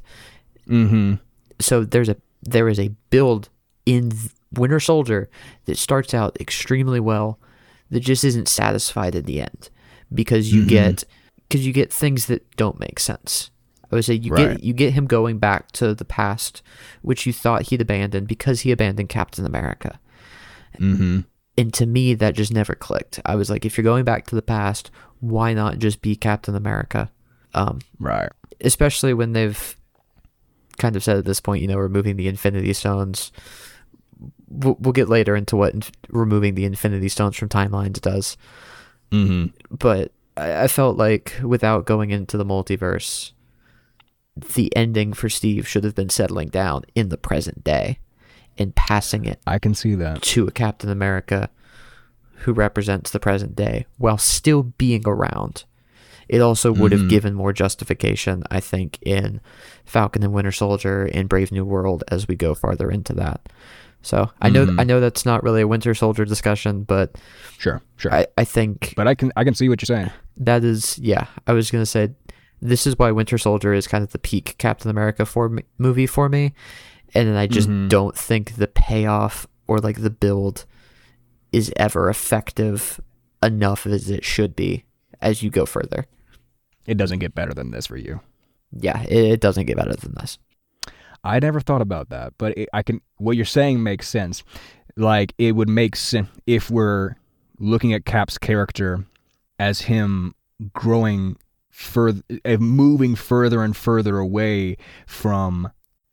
So there is a build in Winter Soldier that starts out extremely well that just isn't satisfied in the end because you get things that don't make sense. I would say you get him going back to the past, which you thought he'd abandoned because he abandoned Captain America. And to me, that just never clicked. I was like, if you're going back to the past, why not just be Captain America? Right. Especially when they've kind of said at this point, removing the Infinity Stones. We'll get later into what removing the Infinity Stones from timelines does. But I felt like without going into the multiverse, the ending for Steve should have been settling down in the present day and passing it. I can see that. To a Captain America who represents the present day while still being around. It also would have given more justification, I think, in Falcon and Winter Soldier and Brave New World as we go farther into that. So I know that's not really a Winter Soldier discussion, but sure. I think, but I can see what you're saying. That is, I was gonna say, this is why Winter Soldier is kind of the peak Captain America movie for me, and then I just don't think the payoff or like the build is ever effective enough as it should be as you go further. It doesn't get better than this for you. Yeah, it doesn't get better than this. I never thought about that, but what you're saying makes sense. Like, it would make sense if we're looking at Cap's character as him growing further, moving further and further away from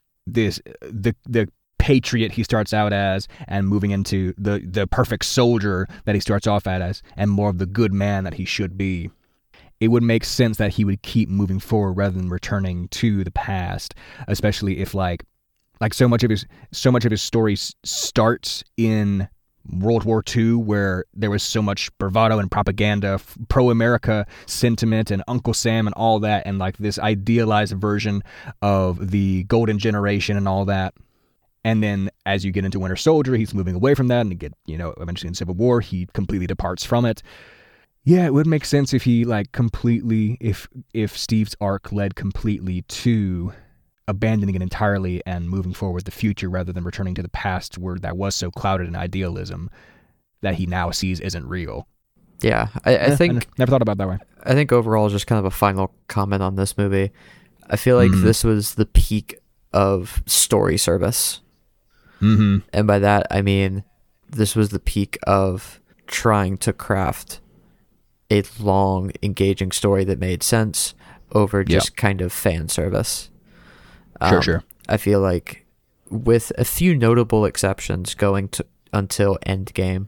the patriot he starts out as, and moving into the perfect soldier that he starts off as, and more of the good man that he should be. It would make sense that he would keep moving forward rather than returning to the past, especially if like so much of his story starts in World War II, where there was so much bravado and propaganda, pro-America sentiment, and Uncle Sam and all that, and like this idealized version of the Golden Generation and all that. And then as you get into Winter Soldier, he's moving away from that, and eventually in Civil War, he completely departs from it. Yeah, it would make sense if he if Steve's arc led completely to abandoning it entirely and moving forward with the future rather than returning to the past where that was so clouded in idealism that he now sees isn't real. Yeah, I think... I never thought about it that way. I think overall, just kind of a final comment on this movie, I feel like this was the peak of story service. Mm-hmm. And by that, I mean, this was the peak of trying to craft a long, engaging story that made sense over just kind of fan service. Sure. I feel like with a few notable exceptions going to until Endgame,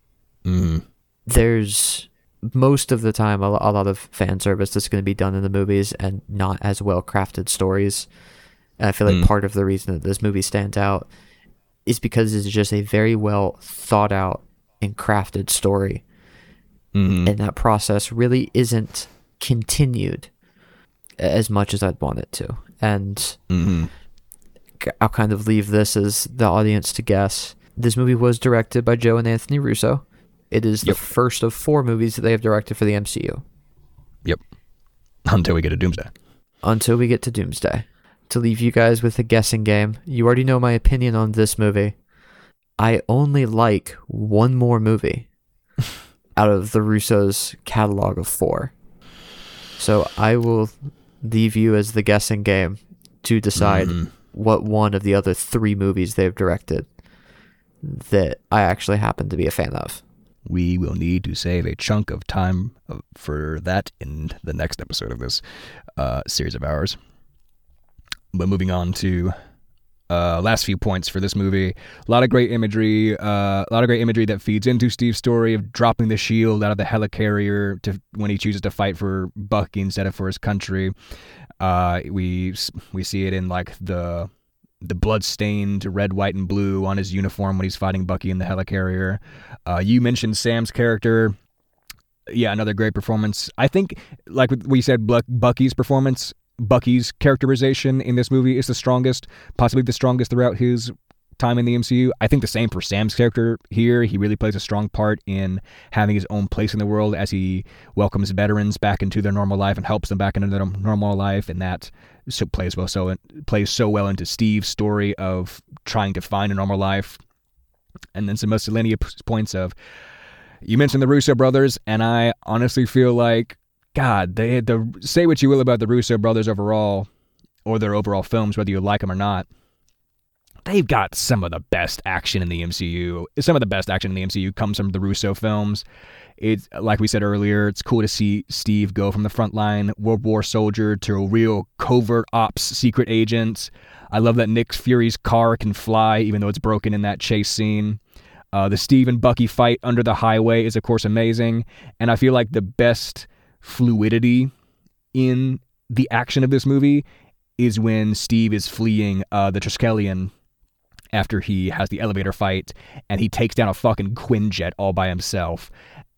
there's most of the time a lot of fan service that's going to be done in the movies and not as well crafted stories. And I feel like part of the reason that this movie stands out is because it's just a very well thought out and crafted story. And that process really isn't continued as much as I'd want it to. And I'll kind of leave this as the audience to guess. This movie was directed by Joe and Anthony Russo. It is the first of 4 movies that they have directed for the MCU. Yep. Until we get to Doomsday. Until we get to Doomsday. To leave you guys with a guessing game, you already know my opinion on this movie. I only like one more movie out of the Russo's catalog of 4. So I will leave you as the guessing game to decide what one of the other 3 movies they've directed that I actually happen to be a fan of. We will need to save a chunk of time for that in the next episode of this series of ours. But moving on to last few points for this movie. A lot of great imagery that feeds into Steve's story of dropping the shield out of the helicarrier when he chooses to fight for Bucky instead of for his country. We see it in like the blood-stained red, white, and blue on his uniform when he's fighting Bucky in the helicarrier. You mentioned Sam's character. Yeah, another great performance. I think, like we said, Bucky's performance, Bucky's characterization in this movie is the strongest, possibly the strongest throughout his time in the MCU. I think the same for Sam's character here. He really plays a strong part in having his own place in the world as he welcomes veterans back into their normal life and helps them back into their normal life, and that plays so well into Steve's story of trying to find a normal life. And then some miscellaneous points of, you mentioned the Russo brothers, and I honestly feel like, God, they had to say what you will about the Russo brothers overall, or their overall films, whether you like them or not. They've got some of the best action in the MCU. Some of the best action in the MCU comes from the Russo films. It's like we said earlier, it's cool to see Steve go from the frontline World War soldier to a real covert ops secret agent. I love that Nick Fury's car can fly, even though it's broken in that chase scene. The Steve and Bucky fight under the highway is, of course, amazing. And I feel like the best fluidity in the action of this movie is when Steve is fleeing the Triskelion after he has the elevator fight and he takes down a fucking Quinjet all by himself.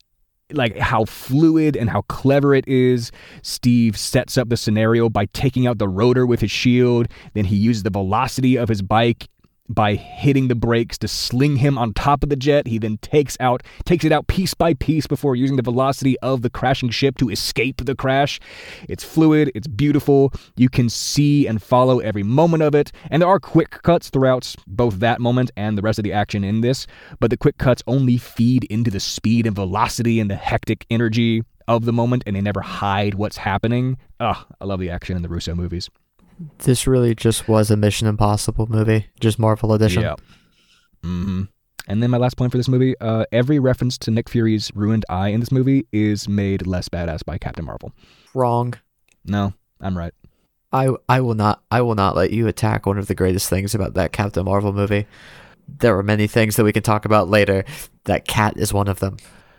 Like, how fluid and how clever it is. Steve sets up the scenario by taking out the rotor with his shield. Then he uses the velocity of his bike by hitting the brakes to sling him on top of the jet. He then takes it out piece by piece before using the velocity of the crashing ship to escape the crash. It's fluid. It's beautiful. You can see and follow every moment of it. And there are quick cuts throughout both that moment and the rest of the action in this, but the quick cuts only feed into the speed and velocity and the hectic energy of the moment, and they never hide what's happening. I love the action in the Russo movies. This really just was a Mission Impossible movie, just Marvel edition. Yeah. Mm-hmm. And then my last point for this movie, every reference to Nick Fury's ruined eye in this movie is made less badass by Captain Marvel. Wrong. No, I'm right. I will not let you attack one of the greatest things about that Captain Marvel movie. There are many things that we can talk about later. That cat is one of them.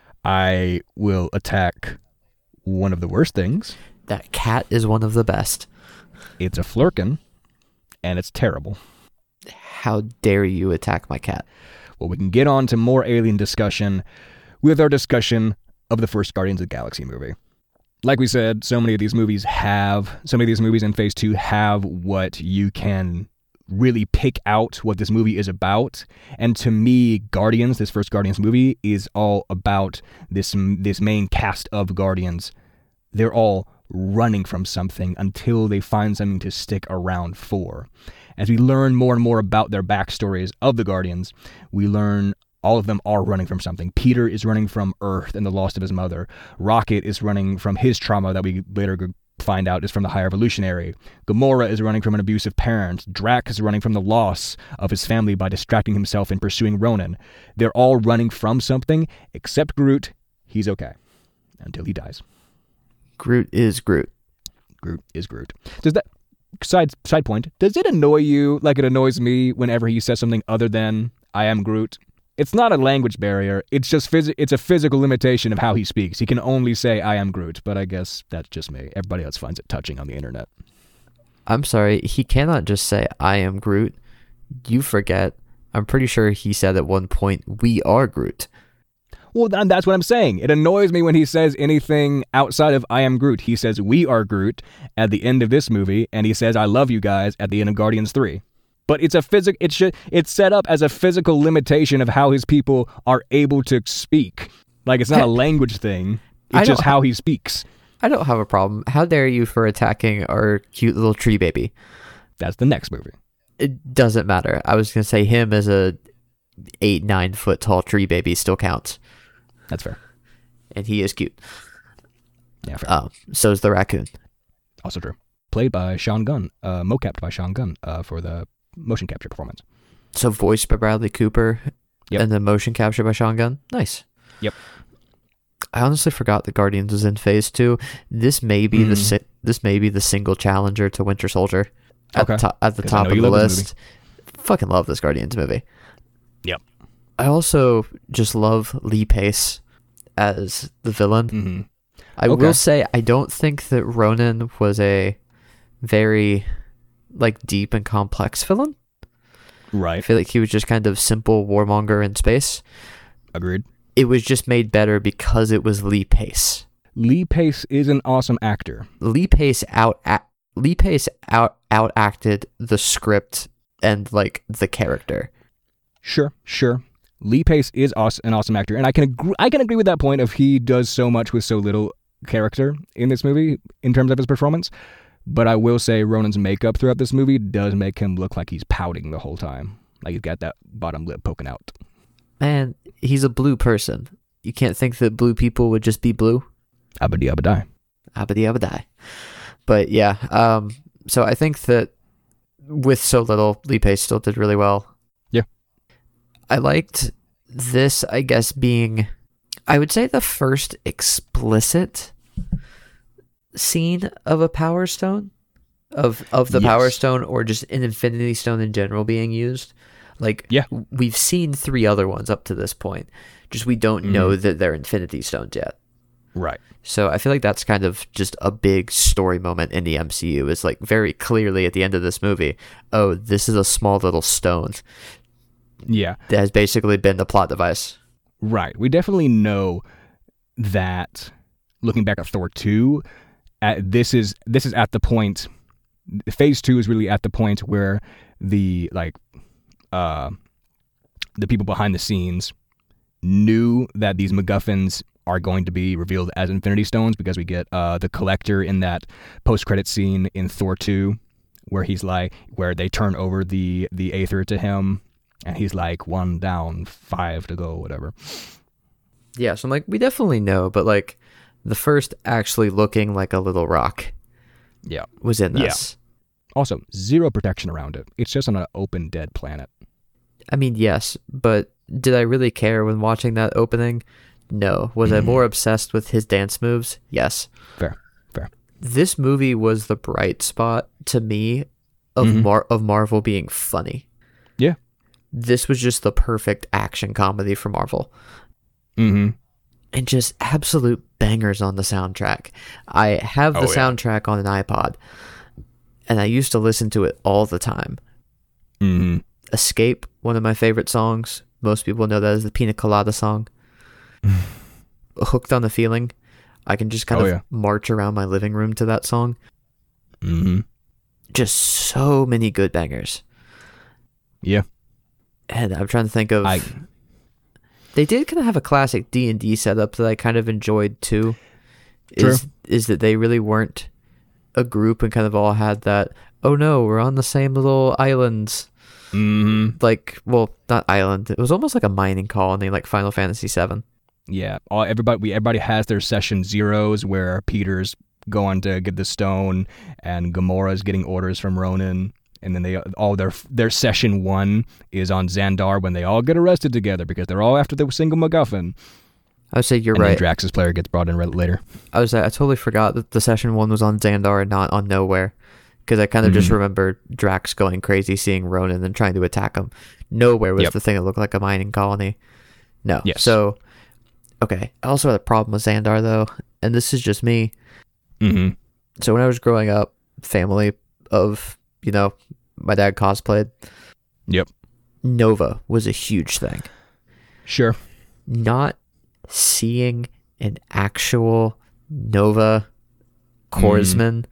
I will attack one of the worst things. That cat is one of the best. It's a Flurkin, and it's terrible. How dare you attack my cat? Well, we can get on to more alien discussion with our discussion of the first Guardians of the Galaxy movie. Like we said, so many of these movies in Phase 2 have what you can really pick out what this movie is about. And to me, Guardians, this first Guardians movie, is all about this main cast of Guardians. They're all running from something until they find something to stick around for. As we learn more and more about their backstories of the Guardians, we learn all of them are running from something. Peter is running from Earth and the loss of his mother. Rocket is running from his trauma that we later find out is from the High Evolutionary. Gamora is running from an abusive parent. Drax is running from the loss of his family by distracting himself and pursuing Ronan. They're all running from something, except Groot. He's okay. Until he dies. Groot is Groot. Groot is Groot. Does that... Side point, does it annoy you like it annoys me whenever he says something other than, I am Groot? It's not a language barrier. It's just it's a physical limitation of how he speaks. He can only say, I am Groot, but I guess that's just me. Everybody else finds it touching on the internet. I'm sorry, he cannot just say, I am Groot. You forget. I'm pretty sure he said at one point, we are Groot. Well, that's what I'm saying. It annoys me when he says anything outside of I am Groot. He says, we are Groot at the end of this movie, and he says, I love you guys at the end of Guardians 3. But it's it's set up as a physical limitation of how his people are able to speak. Like, it's not a language thing. It's just how he speaks. I don't have a problem. How dare you for attacking our cute little tree baby? That's the next movie. It doesn't matter. I was going to say him as a 8-9 foot tall tree baby still counts. That's fair. And he is cute. Yeah, fair. So is the raccoon. Also true. Played by Sean Gunn. Mocapped by Sean Gunn for the motion capture performance. So voiced by Bradley Cooper. Yep. And then motion capture by Sean Gunn. Nice. Yep. I honestly forgot that Guardians was in Phase 2. This may be the single challenger to Winter Soldier at the top of the list. Fucking love this Guardians movie. Yep. I also just love Lee Pace as the villain. Mm-hmm. I will say I don't think that Ronan was a very deep and complex villain. Right. I feel like he was just kind of simple warmonger in space. Agreed. It was just made better because it was Lee Pace. Lee Pace is an awesome actor. Lee Pace outacted the script and the character. Sure. Lee Pace is an awesome actor, and I can agree with that point of he does so much with so little character in this movie in terms of his performance. But I will say Ronan's makeup throughout this movie does make him look like he's pouting the whole time. Like he's got that bottom lip poking out. Man, he's a blue person. You can't think that blue people would just be blue. Abadi abadai. Abadi abadai. But yeah, so I think that with so little, Lee Pace still did really well. Yeah. I liked this, I guess, being, I would say, the first explicit scene of a Power Stone, of the Yes. Power Stone, or just an Infinity Stone in general being used. We've seen 3 other ones up to this point, just we don't know that they're Infinity Stones yet. Right. So I feel like that's kind of just a big story moment in the MCU. It's very clearly at the end of this movie, oh, this is a small little stone. Yeah. That has basically been the plot device. Right. We definitely know that looking back at Thor 2, this is at the point, Phase 2 is really at the point where the people behind the scenes knew that these MacGuffins are going to be revealed as Infinity Stones, because we get the Collector in that post-credit scene in Thor 2 where where they turn over the Aether to him and he's like, 1 down, 5 to go, whatever. Yeah, so I'm we definitely know, but the first actually looking like a little rock was in this. Yeah. Also, 0 protection around it. It's just on an open, dead planet. I mean, yes, but did I really care when watching that opening? No. Was I more obsessed with his dance moves? Yes. Fair. This movie was the bright spot to me of Marvel being funny. Yeah. This was just the perfect action comedy for Marvel. Mm-hmm. And just absolute bangers on the soundtrack. I have the soundtrack on an iPod, and I used to listen to it all the time. Mm-hmm. Escape, one of my favorite songs. Most people know that as the Pina Colada song. Hooked on the Feeling. I can just kind of march around my living room to that song. Mm-hmm. Just so many good bangers. Yeah. And I'm trying to think of... They did kind of have a classic D&D setup that I kind of enjoyed too. Is that they really weren't a group and kind of all had that, oh no, we're on the same little islands. Mm-hmm. Like, well, not island. It was almost like a mining colony, like Final Fantasy VII. Yeah. Everybody has their session zeros where Peter's going to get the stone and Gamora's getting orders from Ronan. And then their session 1 is on Xandar when they all get arrested together because they're all after the single MacGuffin. I would say you're and right. And Drax's player gets brought in later. I totally forgot that the session 1 was on Xandar and not on Nowhere, because I kind of just remember Drax going crazy, seeing Ronan and trying to attack him. Nowhere was the thing that looked like a mining colony. No. Yes. So, okay. I also had a problem with Xandar though, and this is just me. Mm-hmm. So when I was growing up, family of, my dad cosplayed. Yep. Nova was a huge thing. Sure. Not seeing an actual Nova Corpsman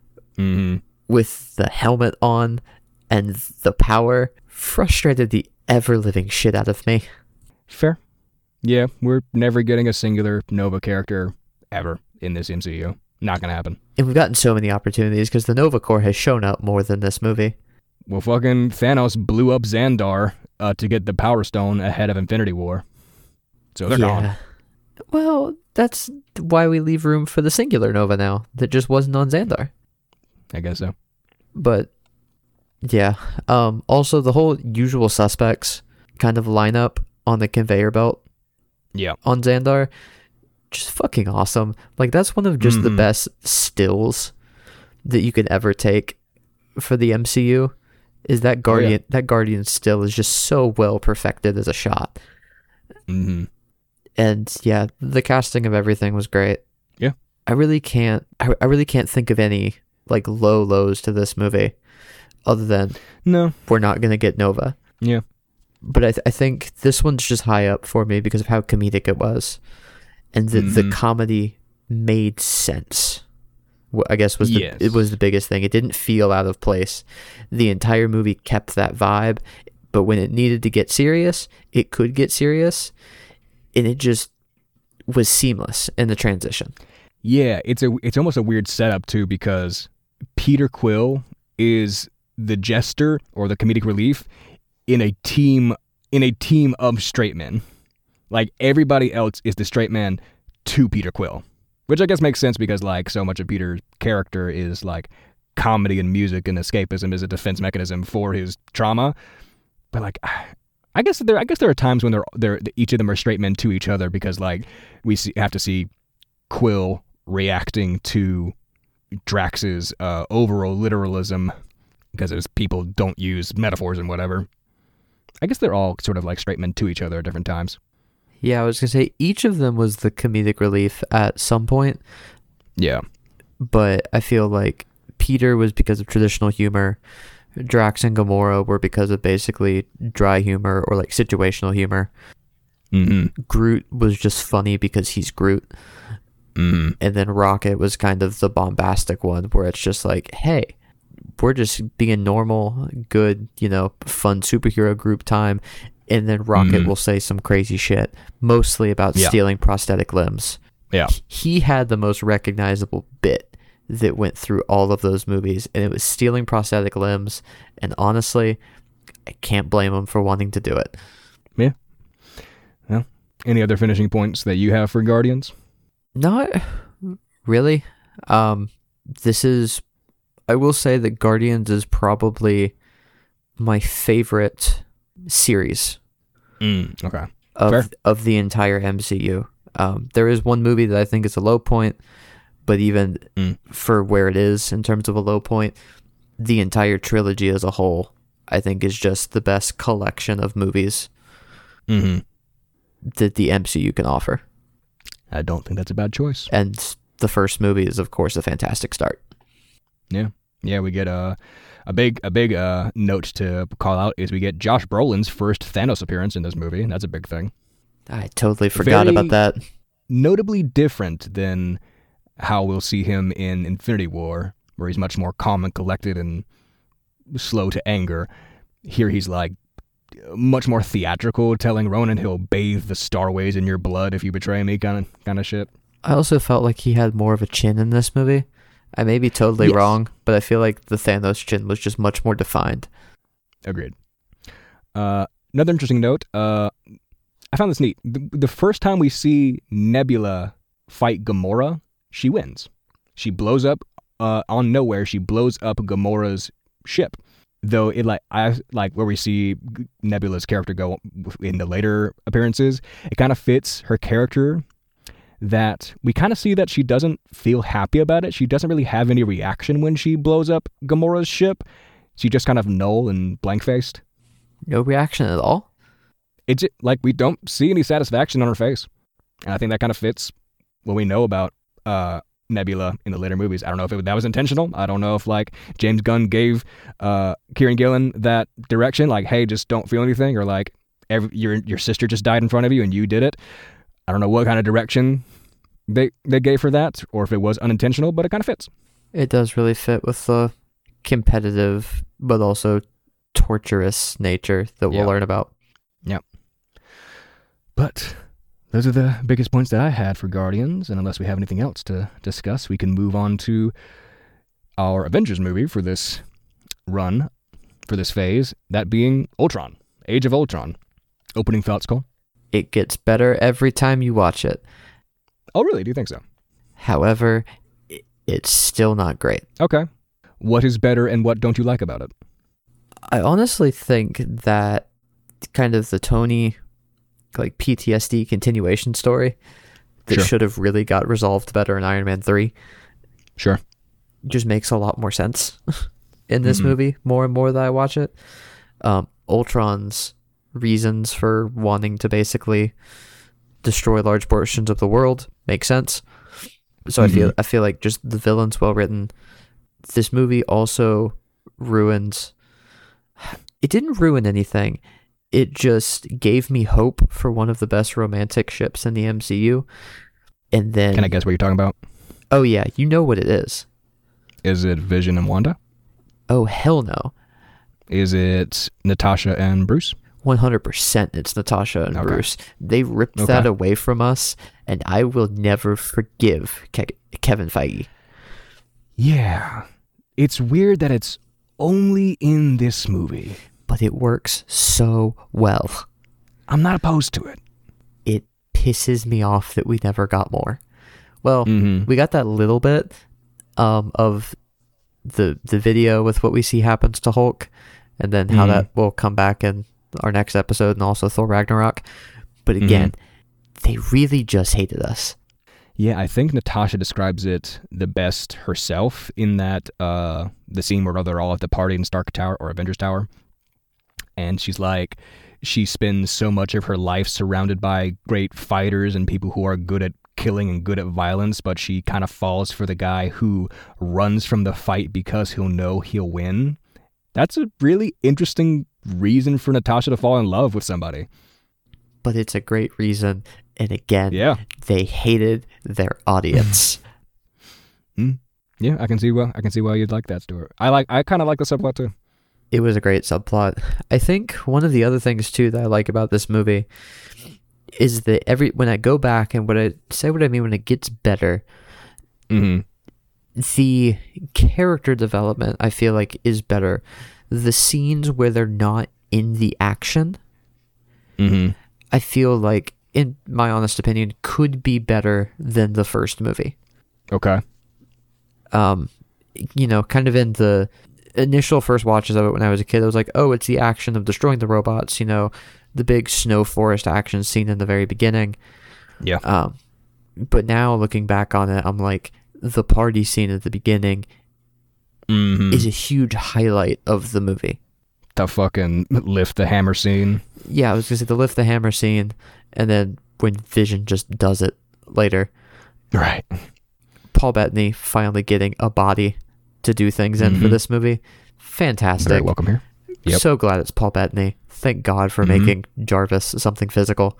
with the helmet on and the power frustrated the ever-living shit out of me. Fair. Yeah, we're never getting a singular Nova character ever in this MCU. Not gonna happen. And we've gotten so many opportunities because the Nova Corps has shown up more than this movie. Well, fucking Thanos blew up Xandar to get the Power Stone ahead of Infinity War. So they're gone. Well, that's why we leave room for the singular Nova now that just wasn't on Xandar. I guess so. But, yeah. Also, the whole Usual Suspects kind of lineup on the conveyor belt on Xandar, just fucking awesome. Like, that's one of just the best stills that you could ever take for the MCU. Is that Guardian? That Guardian still is just so well perfected as a shot. Mm-hmm. And yeah, the casting of everything was great. Yeah, I really can't think of any like lows to this movie, other than we're not gonna get Nova. Yeah, but I think this one's just high up for me because of how comedic it was, and the comedy made sense. I guess it was the biggest thing. It didn't feel out of place. The entire movie kept that vibe, but when it needed to get serious, it could get serious, and it just was seamless in the transition. Yeah, it's almost a weird setup too, because Peter Quill is the jester or the comedic relief in a team of straight men. Like, everybody else is the straight man to Peter Quill. Which I guess makes sense because, like, so much of Peter's character is, like, comedy and music and escapism is a defense mechanism for his trauma. But, like, I guess there are times when they're each of them are straight men to each other because, like, have to see Quill reacting to Drax's overall literalism because his people don't use metaphors and whatever. I guess they're all sort of like straight men to each other at different times. Yeah, I was going to say each of them was the comedic relief at some point. Yeah. But I feel like Peter was because of traditional humor. Drax and Gamora were because of basically dry humor or like situational humor. Mm-hmm. Groot was just funny because he's Groot. Mm-hmm. And then Rocket was kind of the bombastic one where it's just like, hey, we're just being normal, good, fun superhero group time. And then Rocket will say some crazy shit, mostly about stealing prosthetic limbs. Yeah. He had the most recognizable bit that went through all of those movies, and it was stealing prosthetic limbs. And honestly, I can't blame him for wanting to do it. Yeah. Well, any other finishing points that you have for Guardians? Not really. I will say that Guardians is probably my favorite series okay. of the entire MCU. There is one movie that I think is a low point, but even for where it is in terms of a low point, the entire trilogy as a whole, I think, is just the best collection of movies that the MCU can offer. I don't think that's a bad choice. And the first movie is, of course, a fantastic start. Yeah, we get a big note to call out is we get Josh Brolin's first Thanos appearance in this movie. That's a big thing. I totally forgot about that. Notably different than how we'll see him in Infinity War, where he's much more calm and collected and slow to anger. Here he's like much more theatrical, telling Ronan he'll bathe the starways in your blood if you betray me kind of shit. I also felt like he had more of a chin in this movie. I may be totally wrong, but I feel like the Thanos chin was just much more defined. Agreed. Another interesting note, I found this neat. The first time we see Nebula fight Gamora, she wins. She blows up on nowhere. She blows up Gamora's ship. Though it where we see Nebula's character go in the later appearances, it kind of fits her character that we kind of see that she doesn't feel happy about it. She doesn't really have any reaction when she blows up Gamora's ship. She just kind of null and blank-faced. No reaction at all? It's like we don't see any satisfaction on her face. And I think that kind of fits what we know about Nebula in the later movies. I don't know if that was intentional. I don't know if like James Gunn gave Kieran Gillen that direction, like, hey, just don't feel anything, or like your sister just died in front of you and you did it. I don't know what kind of direction they gave for that, or if it was unintentional, but it kind of fits. It does really fit with the competitive but also torturous nature that we'll learn about. Yep. But those are the biggest points that I had for Guardians, and unless we have anything else to discuss, we can move on to our Avengers movie for this run, for this phase, that being Ultron, Age of Ultron. Opening thoughts, Cole? It gets better every time you watch it. Oh, really? Do you think so? However, it's still not great. Okay. What is better and what don't you like about it? I honestly think that kind of the Tony, like PTSD continuation story that should have really got resolved better in Iron Man 3. Sure. Just makes a lot more sense in this movie, more and more that I watch it. Ultron's reasons for wanting to basically destroy large portions of the world make sense. So I feel like just the villain's well written. This movie also ruins. It didn't ruin anything. It just gave me hope for one of the best romantic ships in the MCU. And then, can I guess what you're talking about? Oh yeah, you know what it is. Is it Vision and Wanda? Oh hell no. Is it Natasha and Bruce? 100% it's Natasha and Bruce. They ripped that away from us, and I will never forgive Kevin Feige. Yeah. It's weird that it's only in this movie. But it works so well. I'm not opposed to it. It pisses me off that we never got more. Well, we got that little bit of the video with what we see happens to Hulk, and then how that will come back in our next episode, and also Thor Ragnarok. But again, they really just hated us. Yeah, I think Natasha describes it the best herself in that the scene where they're all at the party in Stark Tower or Avengers Tower. And she's like, she spends so much of her life surrounded by great fighters and people who are good at killing and good at violence, but she kind of falls for the guy who runs from the fight because he'll know he'll win. That's a really interesting reason for Natasha to fall in love with somebody. But it's a great reason. And again, they hated their audience. Yeah, I can see why you'd like that story. I kind of like the subplot too. It was a great subplot. I think one of the other things too that I like about this movie is that when I go back and what I mean when it gets better, the character development I feel like is better. The scenes where they're not in the action, I feel like, in my honest opinion, could be better than the first movie. Okay. Kind of in the initial first watches of it when I was a kid, I was like, oh, it's the action of destroying the robots, the big snow forest action scene in the very beginning. Yeah. But now looking back on it, I'm like, the party scene at the beginning is a huge highlight of the movie. The fucking lift the hammer scene. Yeah, I was going to say the lift the hammer scene, and then when Vision just does it later. Right. Paul Bettany finally getting a body to do things in for this movie. Fantastic. Very welcome here. Yep. So glad it's Paul Bettany. Thank God for making Jarvis something physical.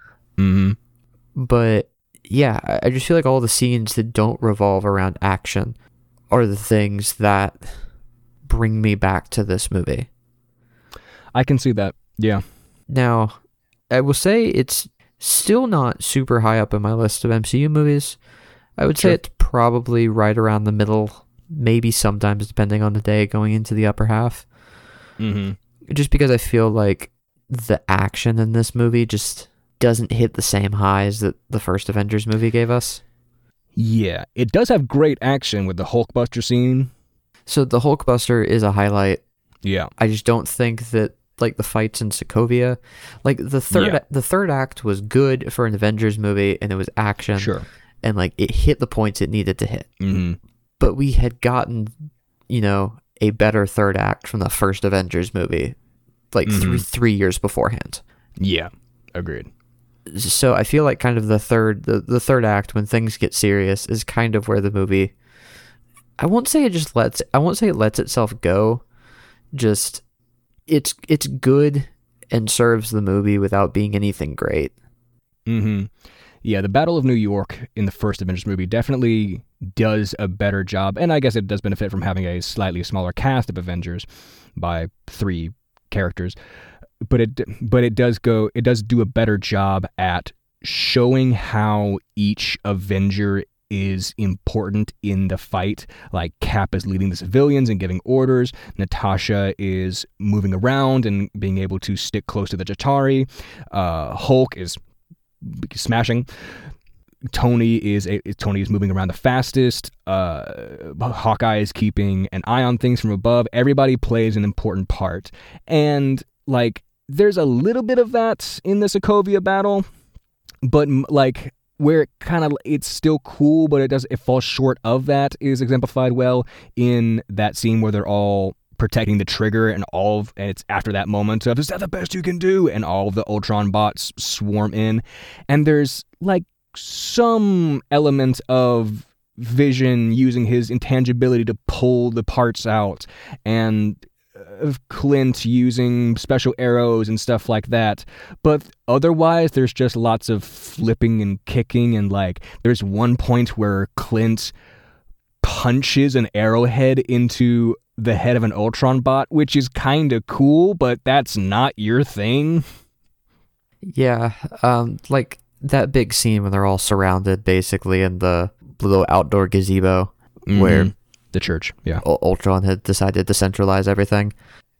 But yeah, I just feel like all the scenes that don't revolve around action are the things that bring me back to this movie. I can see that. Yeah. Now, I will say it's still not super high up in my list of MCU movies. I would say it's probably right around the middle, maybe sometimes depending on the day, going into the upper half. Just because I feel like the action in this movie just doesn't hit the same highs that the first Avengers movie gave us. Yeah, it does have great action with the Hulkbuster scene. So the Hulkbuster is a highlight. Yeah. I just don't think that like the fights in Sokovia, like the third act was good for an Avengers movie, and it was action. Sure. And like it hit the points it needed to hit. But we had gotten, a better third act from the first Avengers movie, like 3 years beforehand. Yeah, agreed. So I feel like kind of the third act, when things get serious, is kind of where the movie, I won't say it lets itself go. Just it's good and serves the movie without being anything great. Yeah, the Battle of New York in the first Avengers movie definitely does a better job, and I guess it does benefit from having a slightly smaller cast of Avengers by 3 characters. But it does do a better job at showing how each Avenger is important in the fight. Like Cap is leading the civilians and giving orders. Natasha is moving around and being able to stick close to the Chitauri. Hulk is smashing. Tony is moving around the fastest. Hawkeye is keeping an eye on things from above. Everybody plays an important part, and like there's a little bit of that in the Sokovia battle, but like where it's still cool, but it falls short of that is exemplified well in that scene where they're all protecting the trigger, and it's after that moment of, is that the best you can do? And all of the Ultron bots swarm in, and there's like some element of Vision using his intangibility to pull the parts out, and of Clint using special arrows and stuff like that. But otherwise, there's just lots of flipping and kicking, and like there's one point where Clint punches an arrowhead into the head of an Ultron bot, which is kind of cool, but that's not your thing. Yeah, like that big scene when they're all surrounded basically in the little outdoor gazebo where the church, yeah, Ultron had decided to centralize everything.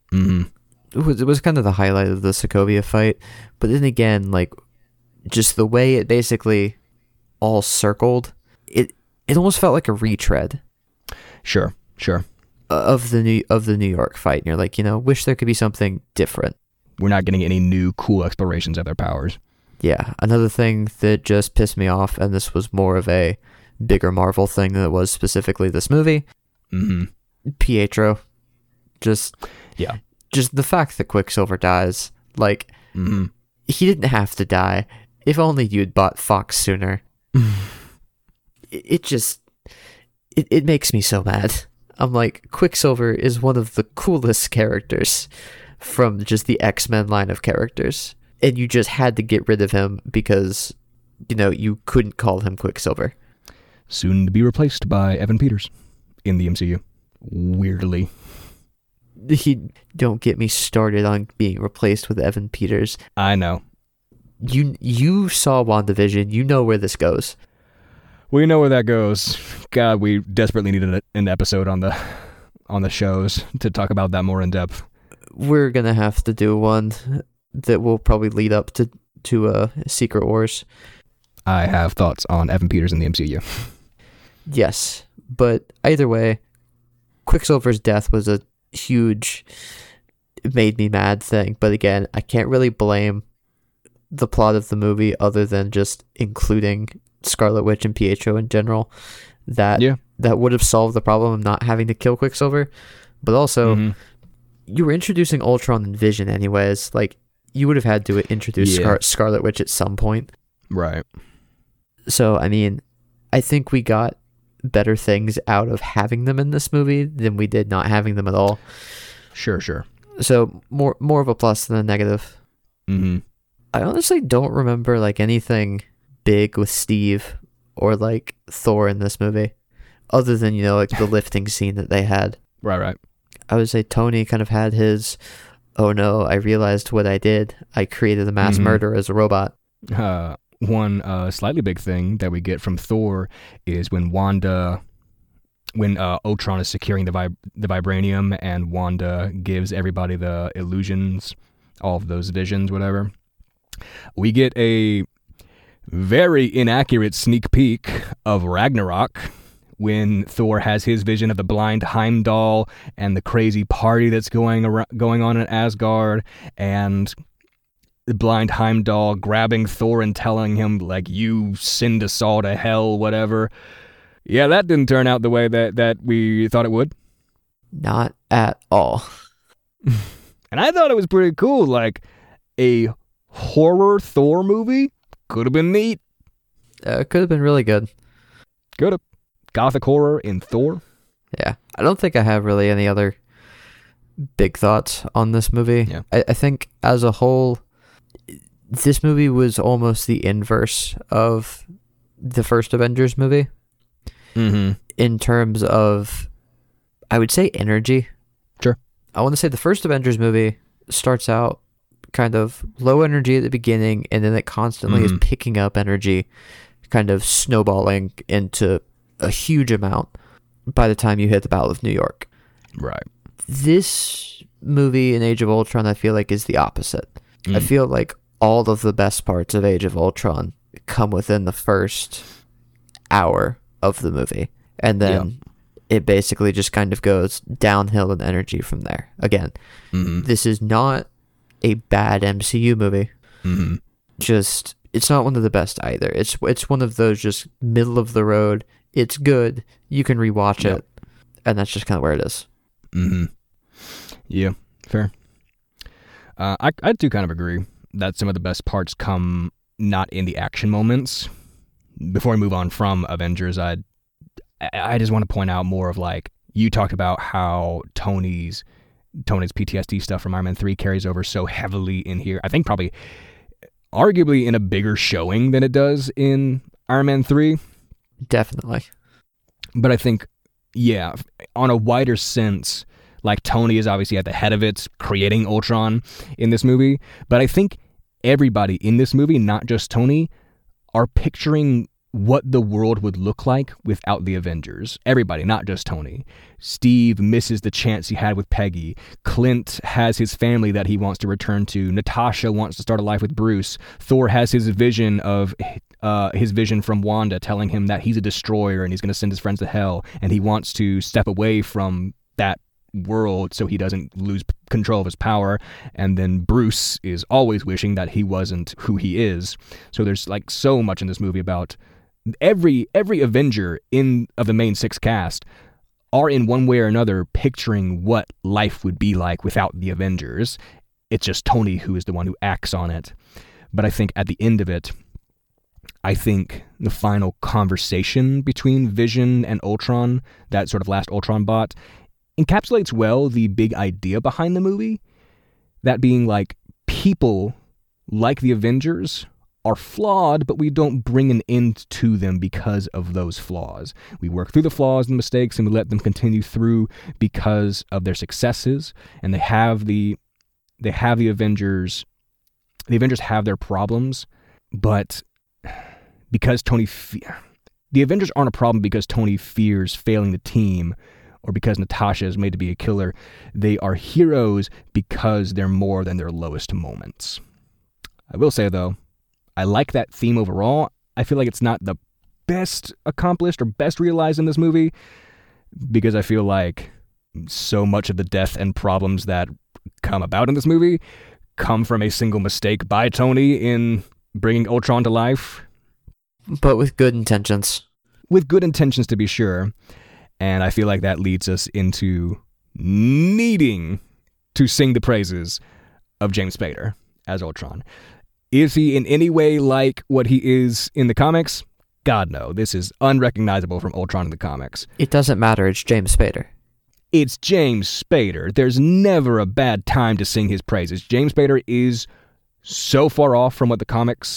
It was kind of the highlight of the Sokovia fight. But then again, like just the way it basically all circled, it almost felt like a retread. Sure. Of the New York fight, and you're like, wish there could be something different. We're not getting any new cool explorations of their powers. Yeah, another thing that just pissed me off, and this was more of a bigger Marvel thing than it was specifically this movie. Pietro, just the fact that Quicksilver dies, like he didn't have to die. If only you'd bought Fox sooner. It makes me so mad. I'm like, Quicksilver is one of the coolest characters from just the X-Men line of characters, and you just had to get rid of him because, you couldn't call him Quicksilver. Soon to be replaced by Evan Peters in the MCU. Weirdly. Don't get me started on being replaced with Evan Peters. I know. You saw WandaVision. You know where this goes. We know where that goes. God, we desperately needed an episode on the shows to talk about that more in depth. We're gonna have to do one that will probably lead up to Secret Wars. I have thoughts on Evan Peters in the MCU. Yes, but either way, Quicksilver's death was a huge, it made me mad thing. But again, I can't really blame the plot of the movie other than just including Scarlet Witch and Pietro in general. That would have solved the problem of not having to kill Quicksilver. But also, you were introducing Ultron and Vision anyways. Like, you would have had to introduce Scarlet Witch at some point. Right. So, I mean, I think we got better things out of having them in this movie than we did not having them at all. Sure. So, more of a plus than a negative. I honestly don't remember, like, anything big with Steve or, like, Thor in this movie. Other than, like, the lifting scene that they had. Right. I would say Tony kind of had his oh no, I realized what I did. I created a mass murderer as a robot. One slightly big thing that we get from Thor is when Ultron is securing the vibranium, and Wanda gives everybody the illusions, all of those visions, whatever. We get a very inaccurate sneak peek of Ragnarok when Thor has his vision of the blind Heimdall and the crazy party that's going on in Asgard, and the blind Heimdall grabbing Thor and telling him, like, you send us all to hell, whatever. Yeah, that didn't turn out the way that we thought it would. Not at all. And I thought it was pretty cool. Like, a horror Thor movie could have been neat. Could have been really good. Could have. Gothic horror in Thor. Yeah. I don't think I have really any other big thoughts on this movie. Yeah. I think as a whole, this movie was almost the inverse of the first Avengers movie. In terms of, I would say, energy. Sure. I want to say the first Avengers movie starts out kind of low energy at the beginning, and then it constantly is picking up energy, kind of snowballing into a huge amount by the time you hit the Battle of New York. Right. This movie in Age of Ultron, I feel like, is the opposite. I feel like all of the best parts of Age of Ultron come within the first hour of the movie, and then it basically just kind of goes downhill in energy from there. Again, this is not a bad MCU movie. Just, it's not one of the best either. It's one of those just middle of the road. It's good. You can rewatch it, and that's just kind of where it is. Yeah, fair. I do kind of agree that some of the best parts come not in the action moments. Before we move on from Avengers, I just want to point out more of, like, you talked about how Tony's PTSD stuff from Iron Man 3 carries over so heavily in here. I think probably arguably in a bigger showing than it does in Iron Man 3. Definitely. But I think, yeah, on a wider sense, like, Tony is obviously at the head of it, creating Ultron in this movie. But I think everybody in this movie, not just Tony, are picturing what the world would look like without the Avengers. Everybody, not just Tony. Steve misses the chance he had with Peggy. Clint has his family that he wants to return to. Natasha wants to start a life with Bruce. Thor has his vision from Wanda telling him that he's a destroyer and he's going to send his friends to hell, and he wants to step away from that world so he doesn't lose control of his power. And then Bruce is always wishing that he wasn't who he is. So there's, like, so much in this movie about every Avenger of the main six cast are in one way or another picturing what life would be like without the Avengers. It's just Tony who is the one who acts on it. But I think at the end of it, I think the final conversation between Vision and Ultron, that sort of last Ultron bot, encapsulates well the big idea behind the movie. That being, like, people like the Avengers are flawed, but we don't bring an end to them because of those flaws. We work through the flaws and mistakes, and we let them continue through because of their successes. And they have the Avengers. The Avengers have their problems, but because the Avengers aren't a problem because Tony fears failing the team, or because Natasha is made to be a killer. They are heroes because they're more than their lowest moments. I will say, though, I like that theme overall. I feel like it's not the best accomplished or best realized in this movie, because I feel like so much of the death and problems that come about in this movie come from a single mistake by Tony in bringing Ultron to life. But with good intentions. With good intentions, to be sure. And I feel like that leads us into needing to sing the praises of James Spader as Ultron. Is he in any way like what he is in the comics? God, no. This is unrecognizable from Ultron in the comics. It doesn't matter. It's James Spader. It's James Spader. There's never a bad time to sing his praises. James Spader is so far off from what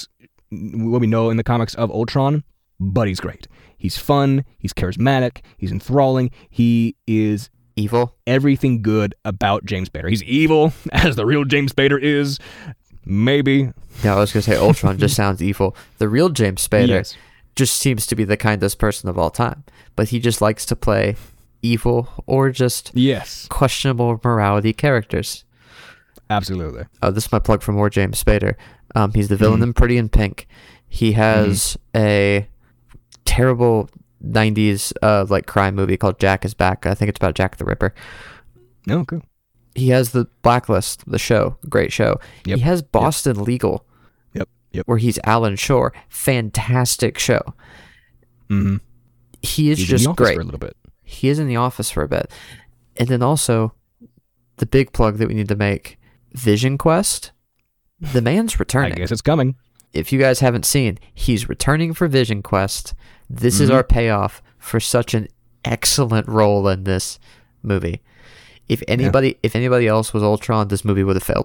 we know in the comics of Ultron, but he's great. He's fun, he's charismatic, he's enthralling, he is Evil? Everything good about James Spader. He's evil, as the real James Spader is. Maybe. Yeah, I was going to say Ultron just sounds evil. The real James Spader just seems to be the kindest person of all time. But he just likes to play evil or just questionable morality characters. Absolutely. This is my plug for more James Spader. He's the villain in Pretty in Pink. He has a terrible 90s like crime movie called Jack is Back. I think it's about Jack the Ripper. Oh, cool. He has The Blacklist, the show, great show. Yep. He has Boston Legal, where he's Alan Shore, fantastic show. Mm-hmm. He is he's just in the office great. For a little bit. He is in The Office for a bit, and then also the big plug that we need to make: Vision Quest. The man's returning. I guess it's coming. If you guys haven't seen, he's returning for Vision Quest. This is our payoff for such an excellent role in this movie. If anybody else was Ultron, this movie would have failed.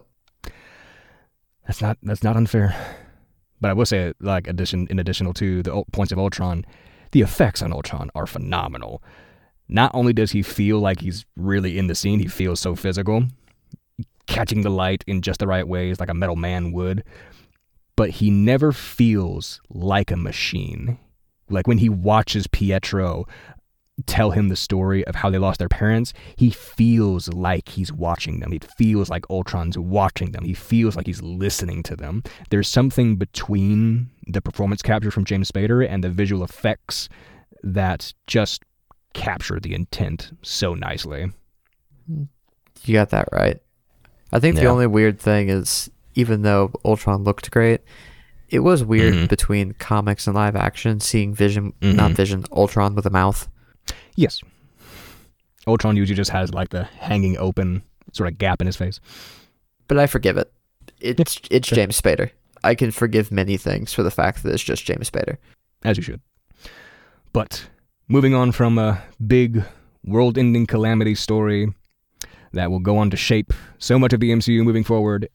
That's not unfair. But I will say, like, in addition to the points of Ultron, the effects on Ultron are phenomenal. Not only does he feel like he's really in the scene, he feels so physical, catching the light in just the right ways, like a metal man would. But he never feels like a machine. Like when he watches Pietro tell him the story of how they lost their parents, he feels like he's watching them. He feels like Ultron's watching them. He feels like he's listening to them. There's something between the performance capture from James Spader and the visual effects that just capture the intent so nicely. You got that right. I think the only weird thing is, even though Ultron looked great, it was weird between comics and live action, seeing Ultron with a mouth. Yes. Ultron usually just has like the hanging open sort of gap in his face. But I forgive it. It's James Spader. I can forgive many things for the fact that it's just James Spader. As you should. But moving on from a big world-ending calamity story that will go on to shape so much of the MCU moving forward,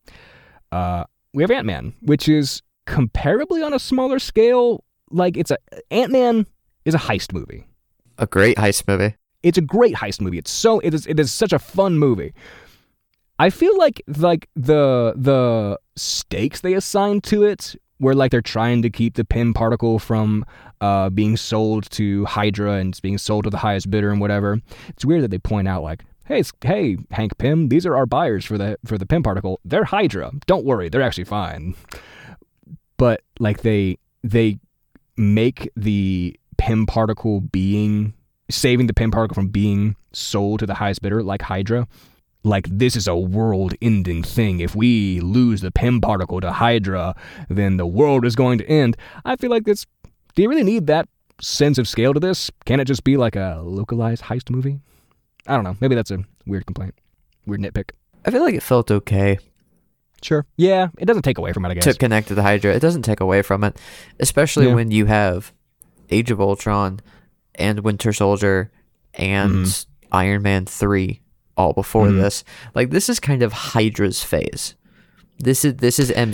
we have Ant-Man, which is comparably on a smaller scale. Like, Ant-Man is a heist movie. A great heist movie. It's a great heist movie. It is such a fun movie. I feel like the stakes they assign to it, where like they're trying to keep the Pym particle from being sold to Hydra and being sold to the highest bidder and whatever. It's weird that they point out like, hey, Hank Pym, these are our buyers for the Pym particle. They're Hydra. Don't worry, they're actually fine. But like they make the Pym particle saving the Pym particle from being sold to the highest bidder like Hydra. Like, this is a world-ending thing. If we lose the Pym particle to Hydra, then the world is going to end. I feel like do you really need that sense of scale to this? Can it just be like a localized heist movie? I don't know. Maybe that's a weird complaint. Weird nitpick. I feel like it felt okay. Sure. Yeah, it doesn't take away from it, I guess. To connect to the Hydra, it doesn't take away from it. Especially when you have Age of Ultron and Winter Soldier and Iron Man 3 all before this. Like, this is kind of Hydra's phase. This is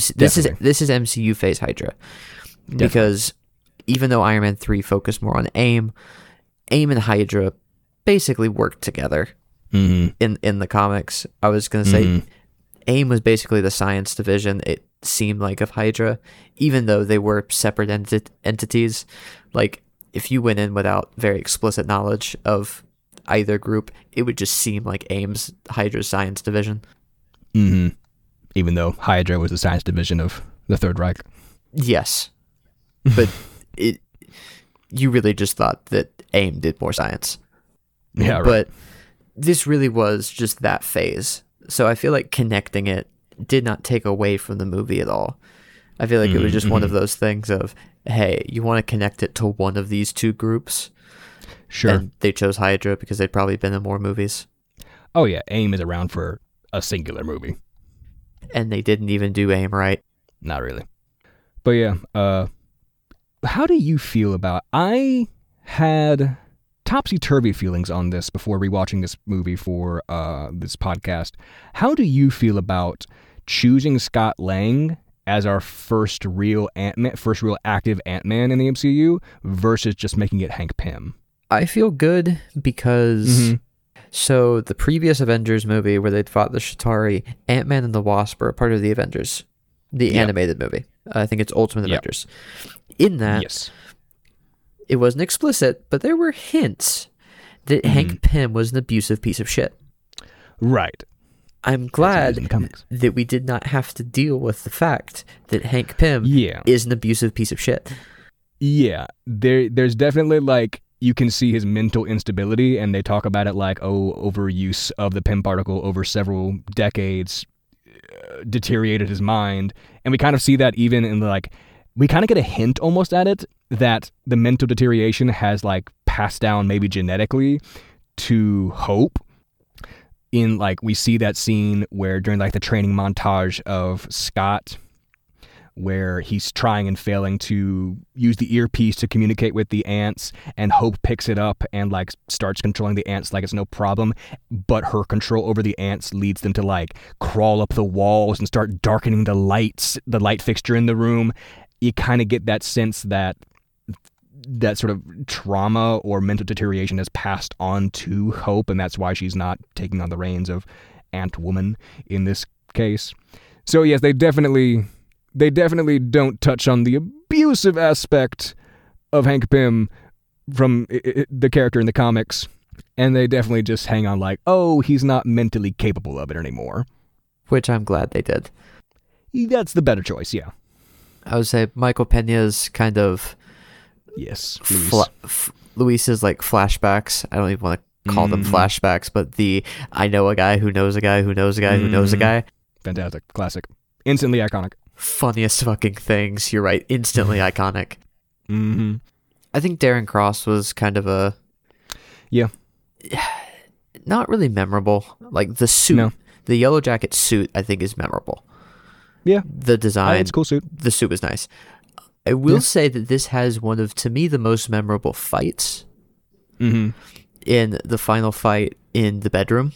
MCU phase Hydra. Because even though Iron Man 3 focused more on AIM and Hydra basically worked together in the comics. I was going to say AIM was basically the science division, it seemed like, of Hydra, even though they were separate entities. Like, if you went in without very explicit knowledge of either group, it would just seem like AIM's Hydra's science division. Even though Hydra was the science division of the Third Reich. Yes. But you really just thought that AIM did more science. Yeah, right. But this really was just that phase. So I feel like connecting it did not take away from the movie at all. I feel like it was just one of those things of, hey, you want to connect it to one of these two groups? Sure. And they chose Hydra because they'd probably been in more movies. Oh yeah, AIM is around for a singular movie. And they didn't even do AIM right. Not really. But yeah, how do you feel about... I had topsy-turvy feelings on this before rewatching this movie for this podcast. How do you feel about choosing Scott Lang as our first real active Ant-Man in the MCU versus just making it Hank Pym? I feel good because So the previous Avengers movie where they'd fought the Chitauri, Ant-Man and the Wasp are a part of the Avengers, the animated movie. I think it's Ultimate Avengers. In that, it wasn't explicit, but there were hints that Hank Pym was an abusive piece of shit. Right. I'm glad that we did not have to deal with the fact that Hank Pym is an abusive piece of shit. Yeah, there's definitely, like, you can see his mental instability, and they talk about it like, overuse of the Pym particle over several decades deteriorated his mind. And we kind of see that even in, like, we kind of get a hint almost at it, that the mental deterioration has, like, passed down maybe genetically to Hope. In, like, we see that scene where during, like, the training montage of Scott, where he's trying and failing to use the earpiece to communicate with the ants, and Hope picks it up and, like, starts controlling the ants like it's no problem, but her control over the ants leads them to, like, crawl up the walls and start darkening the light fixture in the room. You kind of get that sense that sort of trauma or mental deterioration has passed on to Hope, and that's why she's not taking on the reins of Ant Woman in this case. So yes, they definitely don't touch on the abusive aspect of Hank Pym from the character in the comics, and they definitely just hang on like, oh, he's not mentally capable of it anymore. Which I'm glad they did. That's the better choice, yeah. I would say Michael Pena's kind of... Yes, Luis's, like, flashbacks. I don't even want to call them flashbacks, but I know a guy who knows a guy who knows a guy who knows a guy. Fantastic. Classic. Instantly iconic. Funniest fucking things. You're right. Instantly iconic. Mm-hmm. I think Darren Cross was kind of a... Yeah. Not really memorable. Like, the suit, the Yellow Jacket suit, I think is memorable. Yeah. The design. It's a cool suit. The suit was nice. I will say that this has one of, to me, the most memorable fights in the final fight in the bedroom.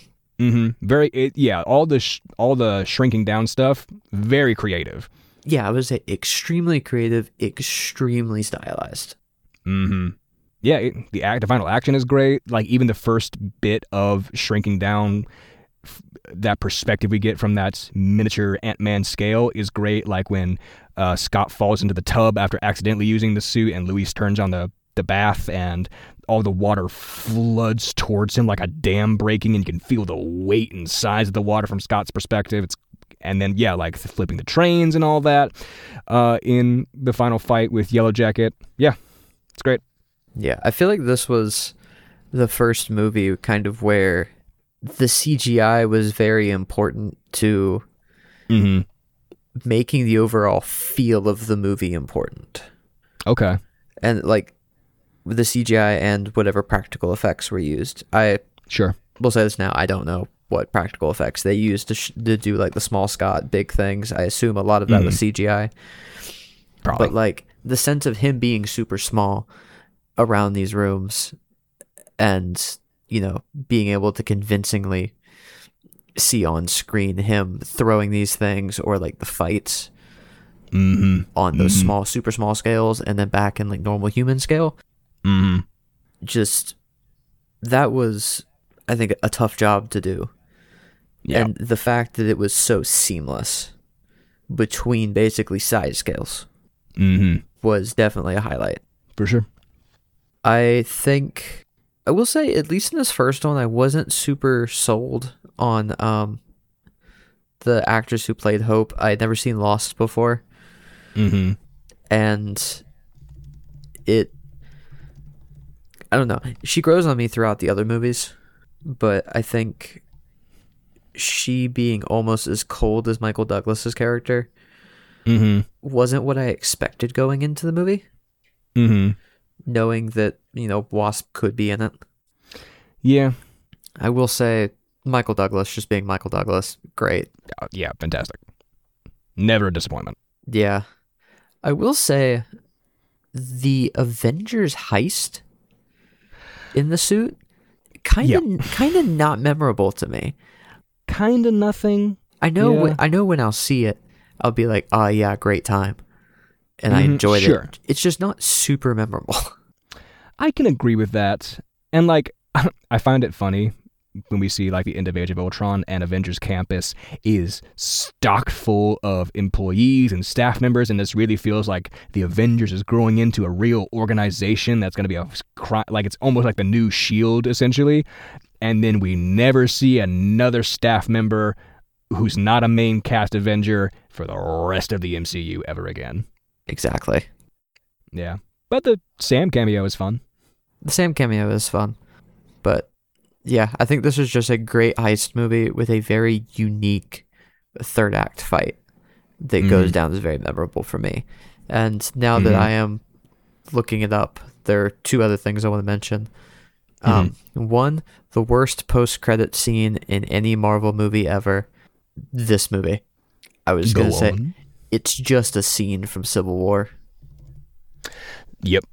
All the shrinking down stuff, very creative. Yeah, I would say extremely creative, extremely stylized. Yeah, the final action is great. Like, even the first bit of shrinking down, that perspective we get from that miniature Ant-Man scale is great. Like when Scott falls into the tub after accidentally using the suit, and Luis turns on the bath, and all the water floods towards him like a dam breaking, and you can feel the weight and size of the water from Scott's perspective. And then like flipping the trains and all that in the final fight with Yellow Jacket. Yeah, it's great. Yeah, I feel like this was the first movie kind of where the CGI was very important to making the overall feel of the movie important. Okay. And, like, the CGI and whatever practical effects were used. I will say this now, I don't know what practical effects they used to do, like, the small Scott big things. I assume a lot of that was CGI. Probably. But, like, the sense of him being super small around these rooms and, you know, being able to convincingly see on screen him throwing these things, or, like, the fights on those small, super small scales, and then back in, like, normal human scale. Just, that was, I think, a tough job to do. Yeah. And the fact that it was so seamless between basically size scales was definitely a highlight. For sure. I think, I will say, at least in this first one, I wasn't super sold on the actress who played Hope. I had never seen Lost before. And I don't know. She grows on me throughout the other movies, but I think she being almost as cold as Michael Douglas's character wasn't what I expected going into the movie. Knowing that, you know, Wasp could be in it. Yeah. I will say, Michael Douglas just being Michael Douglas, great. Yeah, fantastic. Never a disappointment. Yeah. I will say, the Avengers heist in the suit, kind of not memorable to me. Kind of nothing. I know when I'll see it, I'll be like, oh yeah, great time. And I enjoyed it. It's just not super memorable. I can agree with that. And, like, I find it funny when we see like the end of Age of Ultron, and Avengers Campus is stocked full of employees and staff members, and this really feels like the Avengers is growing into a real organization that's going to be like it's almost like the new SHIELD essentially. And then we never see another staff member who's not a main cast Avenger for the rest of the MCU ever again. Exactly. Yeah. But the Sam cameo is fun. The Sam cameo is fun. But yeah, I think this is just a great heist movie with a very unique third act fight that goes down as very memorable for me. And now that I am looking it up, there are two other things I want to mention. One, the worst post-credit scene in any Marvel movie ever. This movie. I was going to say, it's just a scene from Civil War. Yep.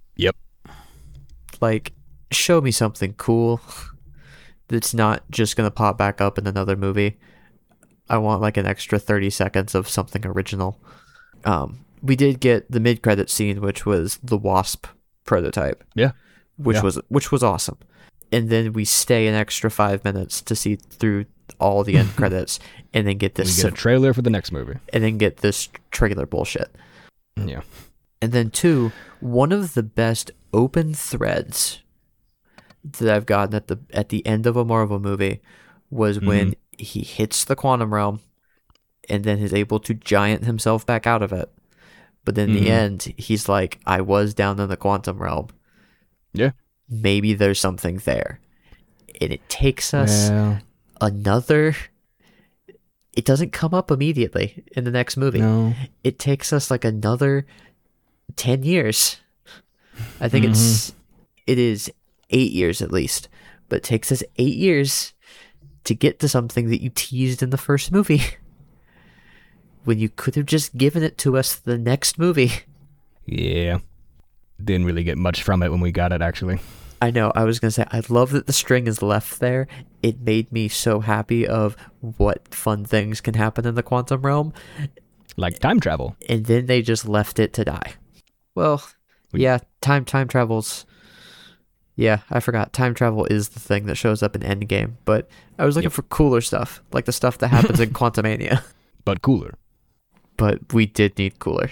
Like, show me something cool that's not just going to pop back up in another movie. I want like an extra 30 seconds of something original. We did get the mid-credit scene, which was the Wasp prototype. Yeah. Which was awesome. And then we stay an extra 5 minutes to see through all the end credits, and then get this. We get a trailer for the next movie, and then get this trailer bullshit. Yeah. And then two, one of the best open threads that I've gotten at the end of a Marvel movie was when he hits the quantum realm, and then is able to giant himself back out of it. But then in the end, he's like, "I was down in the quantum realm." Yeah. Maybe there's something there. And it takes us another... It doesn't come up immediately in the next movie. No. It takes us like another 10 years. I think it is 8 years at least. But it takes us 8 years to get to something that you teased in the first movie. When you could have just given it to us the next movie. Yeah. Didn't really get much from it when we got it, actually. I know. I was going to say, I love that the string is left there. It made me so happy of what fun things can happen in the quantum realm. Like time travel. And then they just left it to die. Well, yeah, time travels. Yeah, I forgot. Time travel is the thing that shows up in Endgame. But I was looking for cooler stuff, like the stuff that happens in Quantumania. But cooler. But we did need cooler.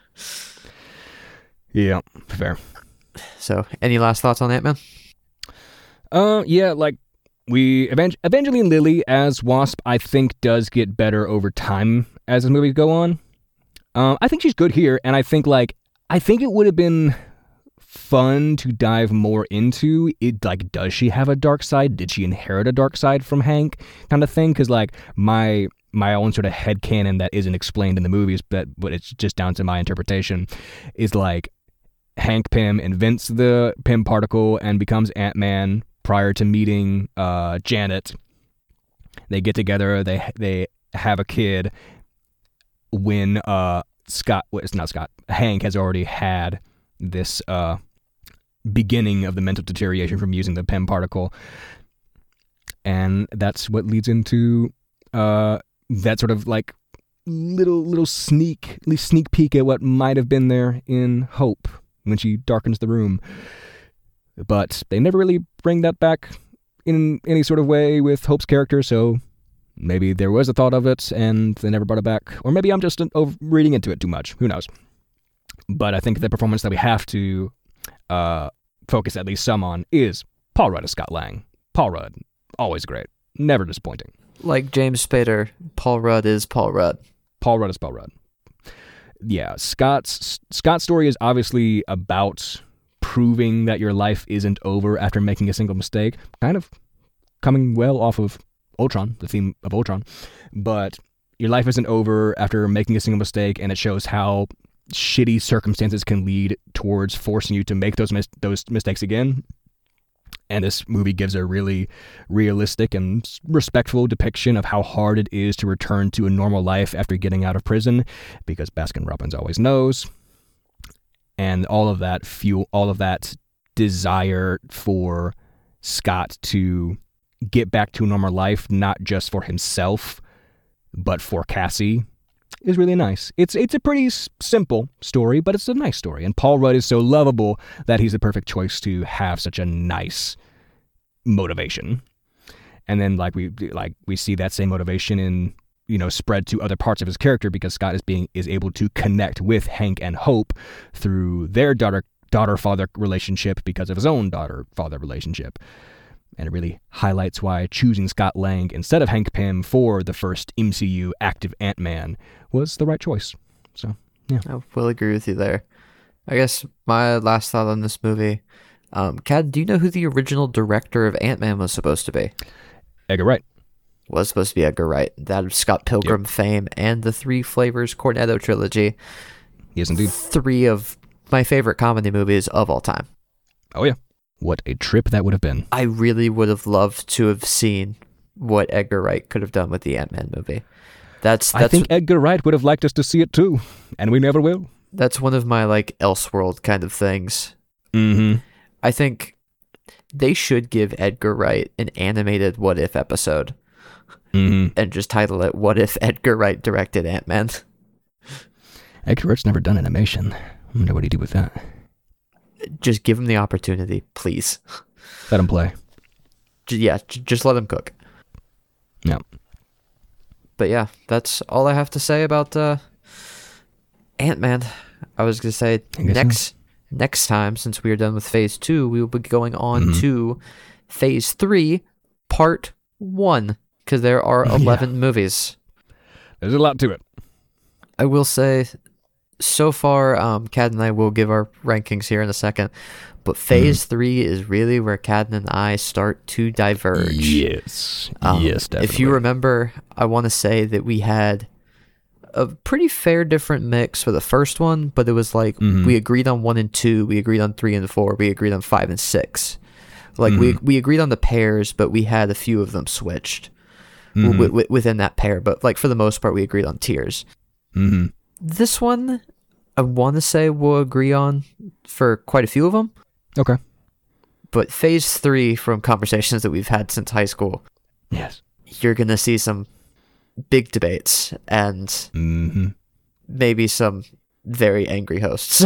Yeah, fair. So, any last thoughts on that, man? Yeah, like Evangeline Lilly as Wasp, I think does get better over time as the movies go on. I think she's good here, and I think it would have been fun to dive more into it. Like, does she have a dark side? Did she inherit a dark side from Hank? Kind of thing, because like my own sort of headcanon that isn't explained in the movies, but it's just down to my interpretation, is like Hank Pym invents the Pym particle and becomes Ant-Man prior to meeting Janet. They get together, they have a kid when Hank has already had this beginning of the mental deterioration from using the Pym particle. And that's what leads into that sort of like little sneak peek at what might have been there in Hope when she darkens the room. But they never really bring that back in any sort of way with Hope's character, so maybe there was a thought of it and they never brought it back. Or maybe I'm just reading into it too much. Who knows? But I think the performance that we have to focus at least some on is Paul Rudd as Scott Lang. Paul Rudd, always great. Never disappointing. Like James Spader, Paul Rudd is Paul Rudd. Paul Rudd is Paul Rudd. Yeah, Scott's story is obviously about proving that your life isn't over after making a single mistake. Kind of coming well off of Ultron, the theme of Ultron. But your life isn't over after making a single mistake, and it shows how shitty circumstances can lead towards forcing you to make those mistakes again. And this movie gives a really realistic and respectful depiction of how hard it is to return to a normal life after getting out of prison, because Baskin-Robbins always knows. And all of that desire for Scott to get back to a normal life, not just for himself, but for Cassie, is really nice. It's a pretty simple story, but it's a nice story. And Paul Rudd is so lovable that he's the perfect choice to have such a nice motivation. And then we see that same motivation in, spread to other parts of his character, because Scott is able to connect with Hank and Hope through their daughter-father relationship because of his own daughter-father relationship. And it really highlights why choosing Scott Lang instead of Hank Pym for the first MCU active Ant-Man was the right choice. So, yeah. I will agree with you there. I guess my last thought on this movie, Kat, do you know who the original director of Ant-Man was supposed to be? Edgar Wright. Was supposed to be Edgar Wright. That of Scott Pilgrim fame and the Three Flavors Cornetto trilogy. Yes, indeed. 3 of my favorite comedy movies of all time. Oh, yeah. What a trip that would have been. I really would have loved to have seen what Edgar Wright could have done with the Ant-Man movie. I think Edgar Wright would have liked us to see it too, and we never will. That's one of my Elseworld kind of things. Mm-hmm. I think they should give Edgar Wright an animated What If episode. Mm-hmm. And just title it What If Edgar Wright Directed Ant-Man. Edgar Wright's never done animation. I wonder what he'd do with that. Just give him the opportunity, please. Let him play. Just let him cook. Yeah. But yeah, that's all I have to say about Ant-Man. I was going to say next time, since we are done with Phase 2, we will be going on to Phase 3, Part 1, because there are 11 movies. There's a lot to it. I will say, so far, Cad and I will give our rankings here in a second, but Phase 3 is really where Cad and I start to diverge. Yes. Yes, definitely. If you remember, I want to say that we had a pretty fair different mix for the first one, but it was we agreed on 1 and 2, we agreed on 3 and 4, we agreed on 5 and 6. We agreed on the pairs, but we had a few of them switched within that pair. But for the most part, we agreed on tiers. Mm-hmm. This one, I want to say we'll agree on for quite a few of them. Okay. But Phase 3, from conversations that we've had since high school, yes, you're going to see some big debates and maybe some very angry hosts.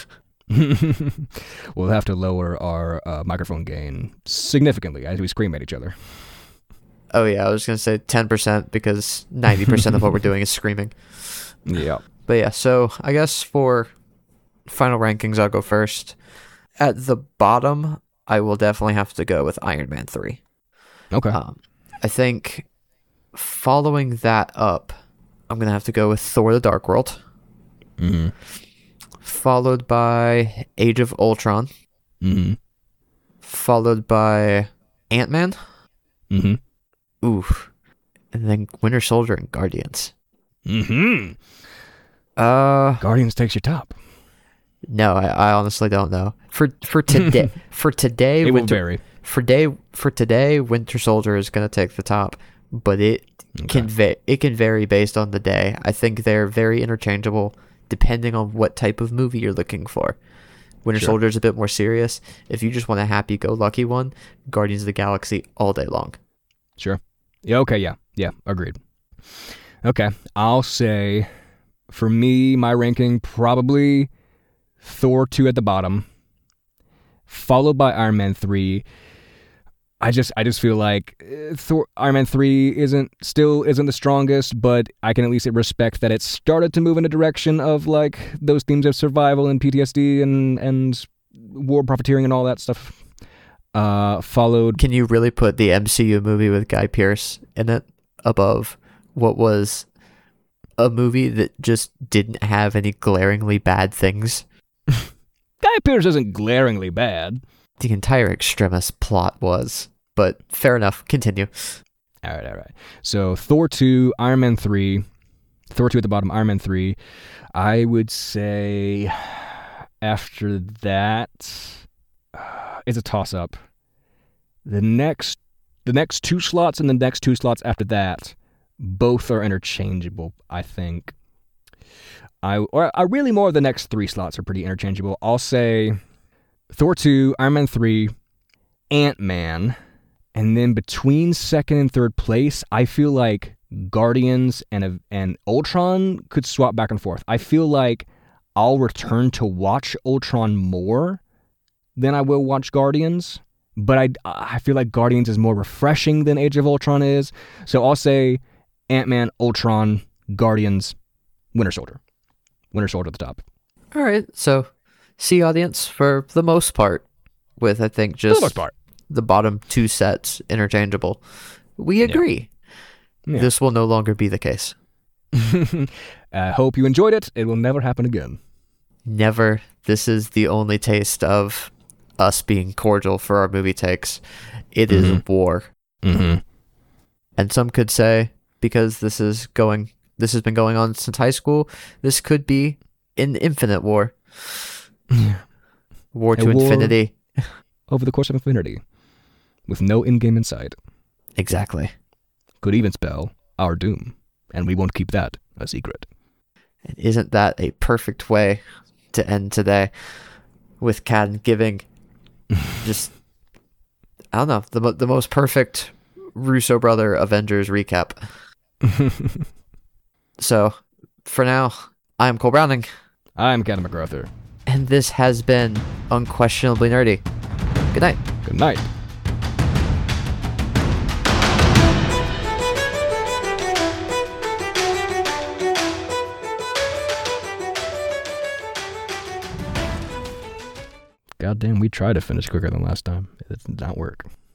We'll have to lower our microphone gain significantly as we scream at each other. Oh yeah, I was going to say 10% because 90% of what we're doing is screaming. Yeah. But yeah, so I guess for final rankings, I'll go first. At the bottom, I will definitely have to go with Iron Man 3. Okay. I think following that up, I'm going to have to go with Thor the Dark World. Mm-hmm. Followed by Age of Ultron. Mm-hmm. Followed by Ant-Man. Mm-hmm. Oof. And then Winter Soldier and Guardians. Mm-hmm. Guardians takes your top. No, I honestly don't know. For today, it will vary. For today, Winter Soldier is going to take the top, but it can vary based on the day. I think they're very interchangeable depending on what type of movie you're looking for. Winter Soldier is a bit more serious. If you just want a happy-go-lucky one, Guardians of the Galaxy all day long. Sure. Yeah. Okay. Yeah. Agreed. Okay. I'll say, for me, my ranking probably Thor 2 at the bottom, followed by Iron Man 3. I just feel like Iron Man 3 isn't the strongest, but I can at least respect that it started to move in a direction of those themes of survival and PTSD and war profiteering and all that stuff. Followed. Can you really put the MCU movie with Guy Pearce in it above what was a movie that just didn't have any glaringly bad things? Guy Pearce isn't glaringly bad. The entire Extremis plot was, but fair enough. Continue. All right. So Thor 2, Iron Man 3, Thor 2 at the bottom, Iron Man 3. I would say after that, it's a toss-up. The next 2 slots and the next 2 slots after that, both are interchangeable, I think. I really more of the next 3 slots are pretty interchangeable. I'll say Thor 2, Iron Man 3, Ant-Man, and then between second and third place, I feel like Guardians and Ultron could swap back and forth. I feel like I'll return to watch Ultron more than I will watch Guardians, but I feel like Guardians is more refreshing than Age of Ultron is. So I'll say Ant-Man, Ultron, Guardians, Winter Soldier. Winter Soldier at the top. All right, so see, audience, for the most part, with I think just the bottom two sets interchangeable, we agree. Yeah. This will no longer be the case. I hope you enjoyed it. It will never happen again. Never. This is the only taste of us being cordial for our movie takes. It is war. Mm-hmm. And some could say, because this has been going on since high school, this could be an infinite war. War to infinity. Over the course of infinity. With no endgame in sight. Exactly. Could even spell our doom. And we won't keep that a secret. And isn't that a perfect way to end today? With Kat giving just, I don't know, the most perfect Russo brother Avengers recap. So, for now, I'm Cole Browning. I'm Kat MacArthur. And this has been Unquestionably Nerdy. Good night. Good night. Goddamn, we tried to finish quicker than last time. It did not work.